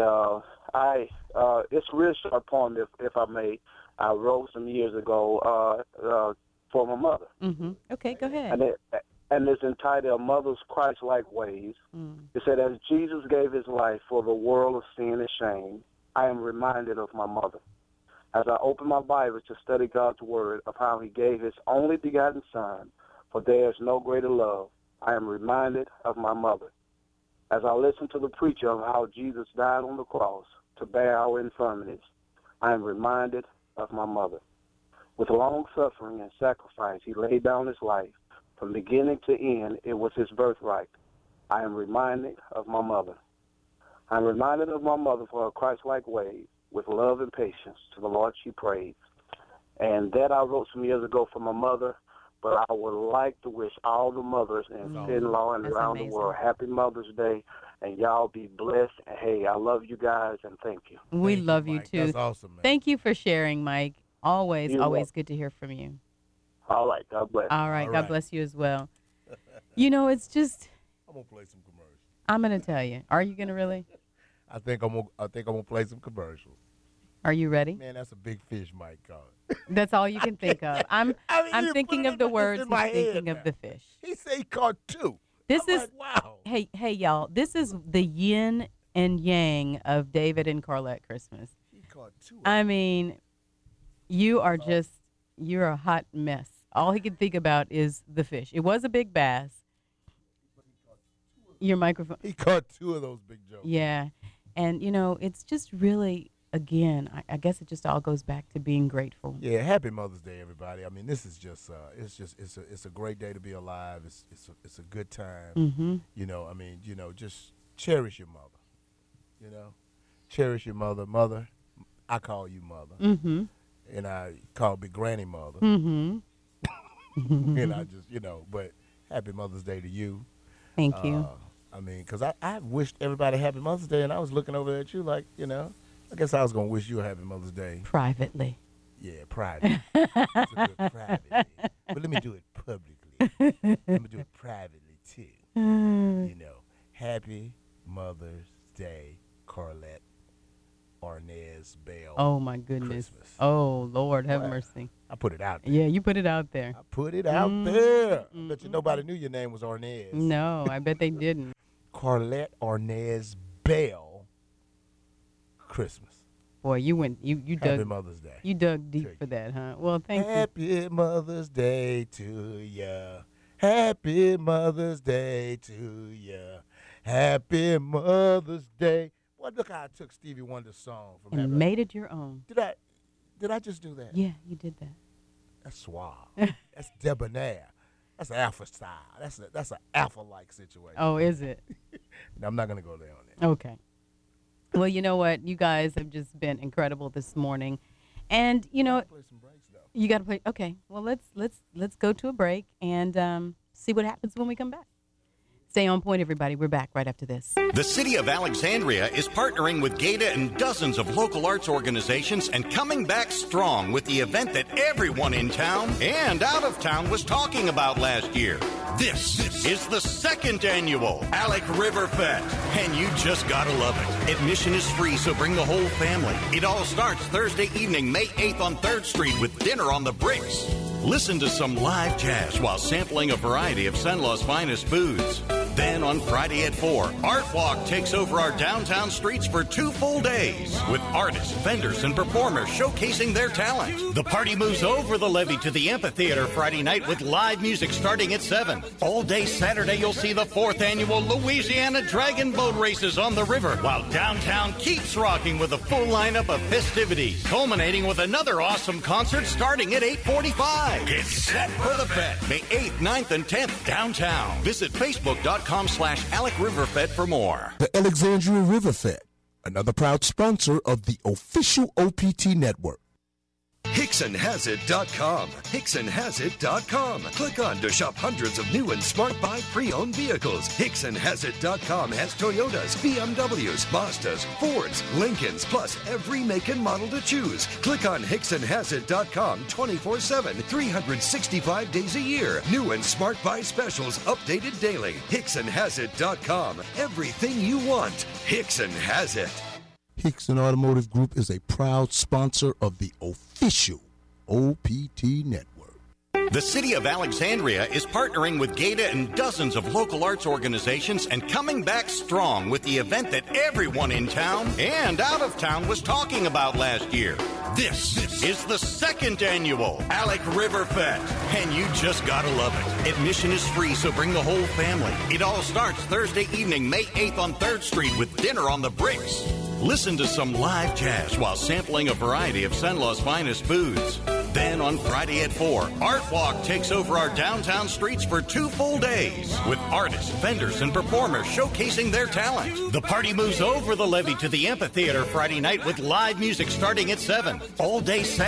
it's a real short poem, if I may. I wrote some years ago for my mother. Mm-hmm. Okay, go ahead. And it's entitled Mother's Christ-Like Ways. It said, as Jesus gave his life for the world of sin and shame, I am reminded of my mother. As I open my Bible to study God's word of how he gave his only begotten son, for there is no greater love, I am reminded of my mother. As I listen to the preacher of how Jesus died on the cross to bear our infirmities, I am reminded of my mother. With long suffering and sacrifice, he laid down his life. From beginning to end, it was his birthright. I am reminded of my mother. I am reminded of my mother for her Christ-like ways. With love and patience to the Lord she prayed. And that I wrote some years ago for my mother. but I would like to wish all the mothers and in-law and around the world happy Mother's Day, and y'all be blessed. And hey, I love you guys, and thank you. We love you too. That's awesome, man. Thank you for sharing, Mike. Always You're welcome. good to hear from you. All right, God bless. All right, God bless you as well. You know, it's just. I'm gonna play some commercials. I'm gonna tell you. Are you gonna really? I think I'm gonna play some commercials. Are you ready? Man, that's a big fish, Mike. That's all you can think of. I'm thinking of the words. He's thinking of the fish. He said he caught 2. This I'm is like, wow. Hey, y'all. This is the yin and yang of David and Carlette Christmas. He caught 2. I mean, you're a hot mess. All he could think about is the fish. It was a big bass. Your microphone. He caught 2 of those big jokes. Yeah, and you know, it's just really. Again, I guess it just all goes back to being grateful. Yeah, happy Mother's Day, everybody. I mean, this is just it's a great day to be alive. It's a good time. Mm-hmm. You know, I mean, you know, just cherish your mother. You know, cherish your mother. Mother, I call you mother, and I call Big Granny mother. And I just, you know, but happy Mother's Day to you. Thank you. I mean, because I wished everybody happy Mother's Day, and I was looking over at you like, you know. I guess I was going to wish you a happy Mother's Day. Privately. Yeah, privately. Privately. But let me do it publicly. Let me do it privately, too. You know, happy Mother's Day, Carlette Arnez Bell. Oh, my goodness. Christmas. Oh, Lord, have mercy. I put it out there. Yeah, you put it out there. I put it out there. I bet you nobody knew your name was Arnez. No, I bet they didn't. Carlette Arnez Bell. Christmas. Boy, you dug. Happy Mother's Day. You dug deep for that, huh? Well, thank you. Happy Mother's Day to ya. Happy Mother's Day to ya. Happy Mother's Day. Well, look how I took Stevie Wonder's song from and made it your own. Did I just do that? Yeah, you did that. That's suave. That's debonair. That's alpha style. That's an alpha-like situation. Oh, is it? No, I'm not gonna go there on that. Okay. Well, you know what? You guys have just been incredible this morning, and you know, play some breaks, though. You got to play. Okay. Well, let's go to a break and see what happens when we come back. Stay on point, everybody. We're back right after this. The City of Alexandria is partnering with GATA and dozens of local arts organizations and coming back strong with the event that everyone in town and out of town was talking about last year. This is the second annual Alec River Fest, and you just gotta love it. Admission is free, so bring the whole family. It all starts Thursday evening, May 8th on 3rd Street with dinner on the bricks. Listen to some live jazz while sampling a variety of Cenla's finest foods. Then on Friday at 4, Art Walk takes over our downtown streets for 2 full days with artists, vendors, and performers showcasing their talent. The party moves over the levee to the amphitheater Friday night with live music starting at 7. All day Saturday, you'll see the 4th annual Louisiana Dragon Boat Races on the river, while downtown keeps rocking with a full lineup of festivities, culminating with another awesome concert starting at 8:45. It's set for the fest, May 8th, 9th, and 10th downtown. Visit Facebook.com/Alec Riverfed for more. The Alexandria River Fed, another proud sponsor of the official OPT network. HicksonHasIt.com. HicksonHasIt.com. Click on to shop hundreds of new and smart buy pre-owned vehicles. HicksonHasIt.com has Toyotas, BMWs, Mazdas, Fords, Lincolns, plus every make and model to choose. Click on HicksonHasIt.com 24/7, 365 days a year. New and smart buy specials updated daily. HicksonHasIt.com. Everything you want. Hickson has it. Hickson Automotive Group is a proud sponsor of the official OPT network. The City of Alexandria is partnering with GATA and dozens of local arts organizations and coming back strong with the event that everyone in town and out of town was talking about last year. This is the second annual Alec River Fest, and you just gotta love it. Admission is free, so bring the whole family. It all starts Thursday evening, May 8th on 3rd Street with dinner on the bricks. Listen to some live jazz while sampling a variety of Cenla's finest foods. Then on Friday at 4, Art Walk takes over our downtown streets for 2 full days with artists, vendors, and performers showcasing their talent. The party moves over the levee to the amphitheater Friday night with live music starting at 7. All day Saturday.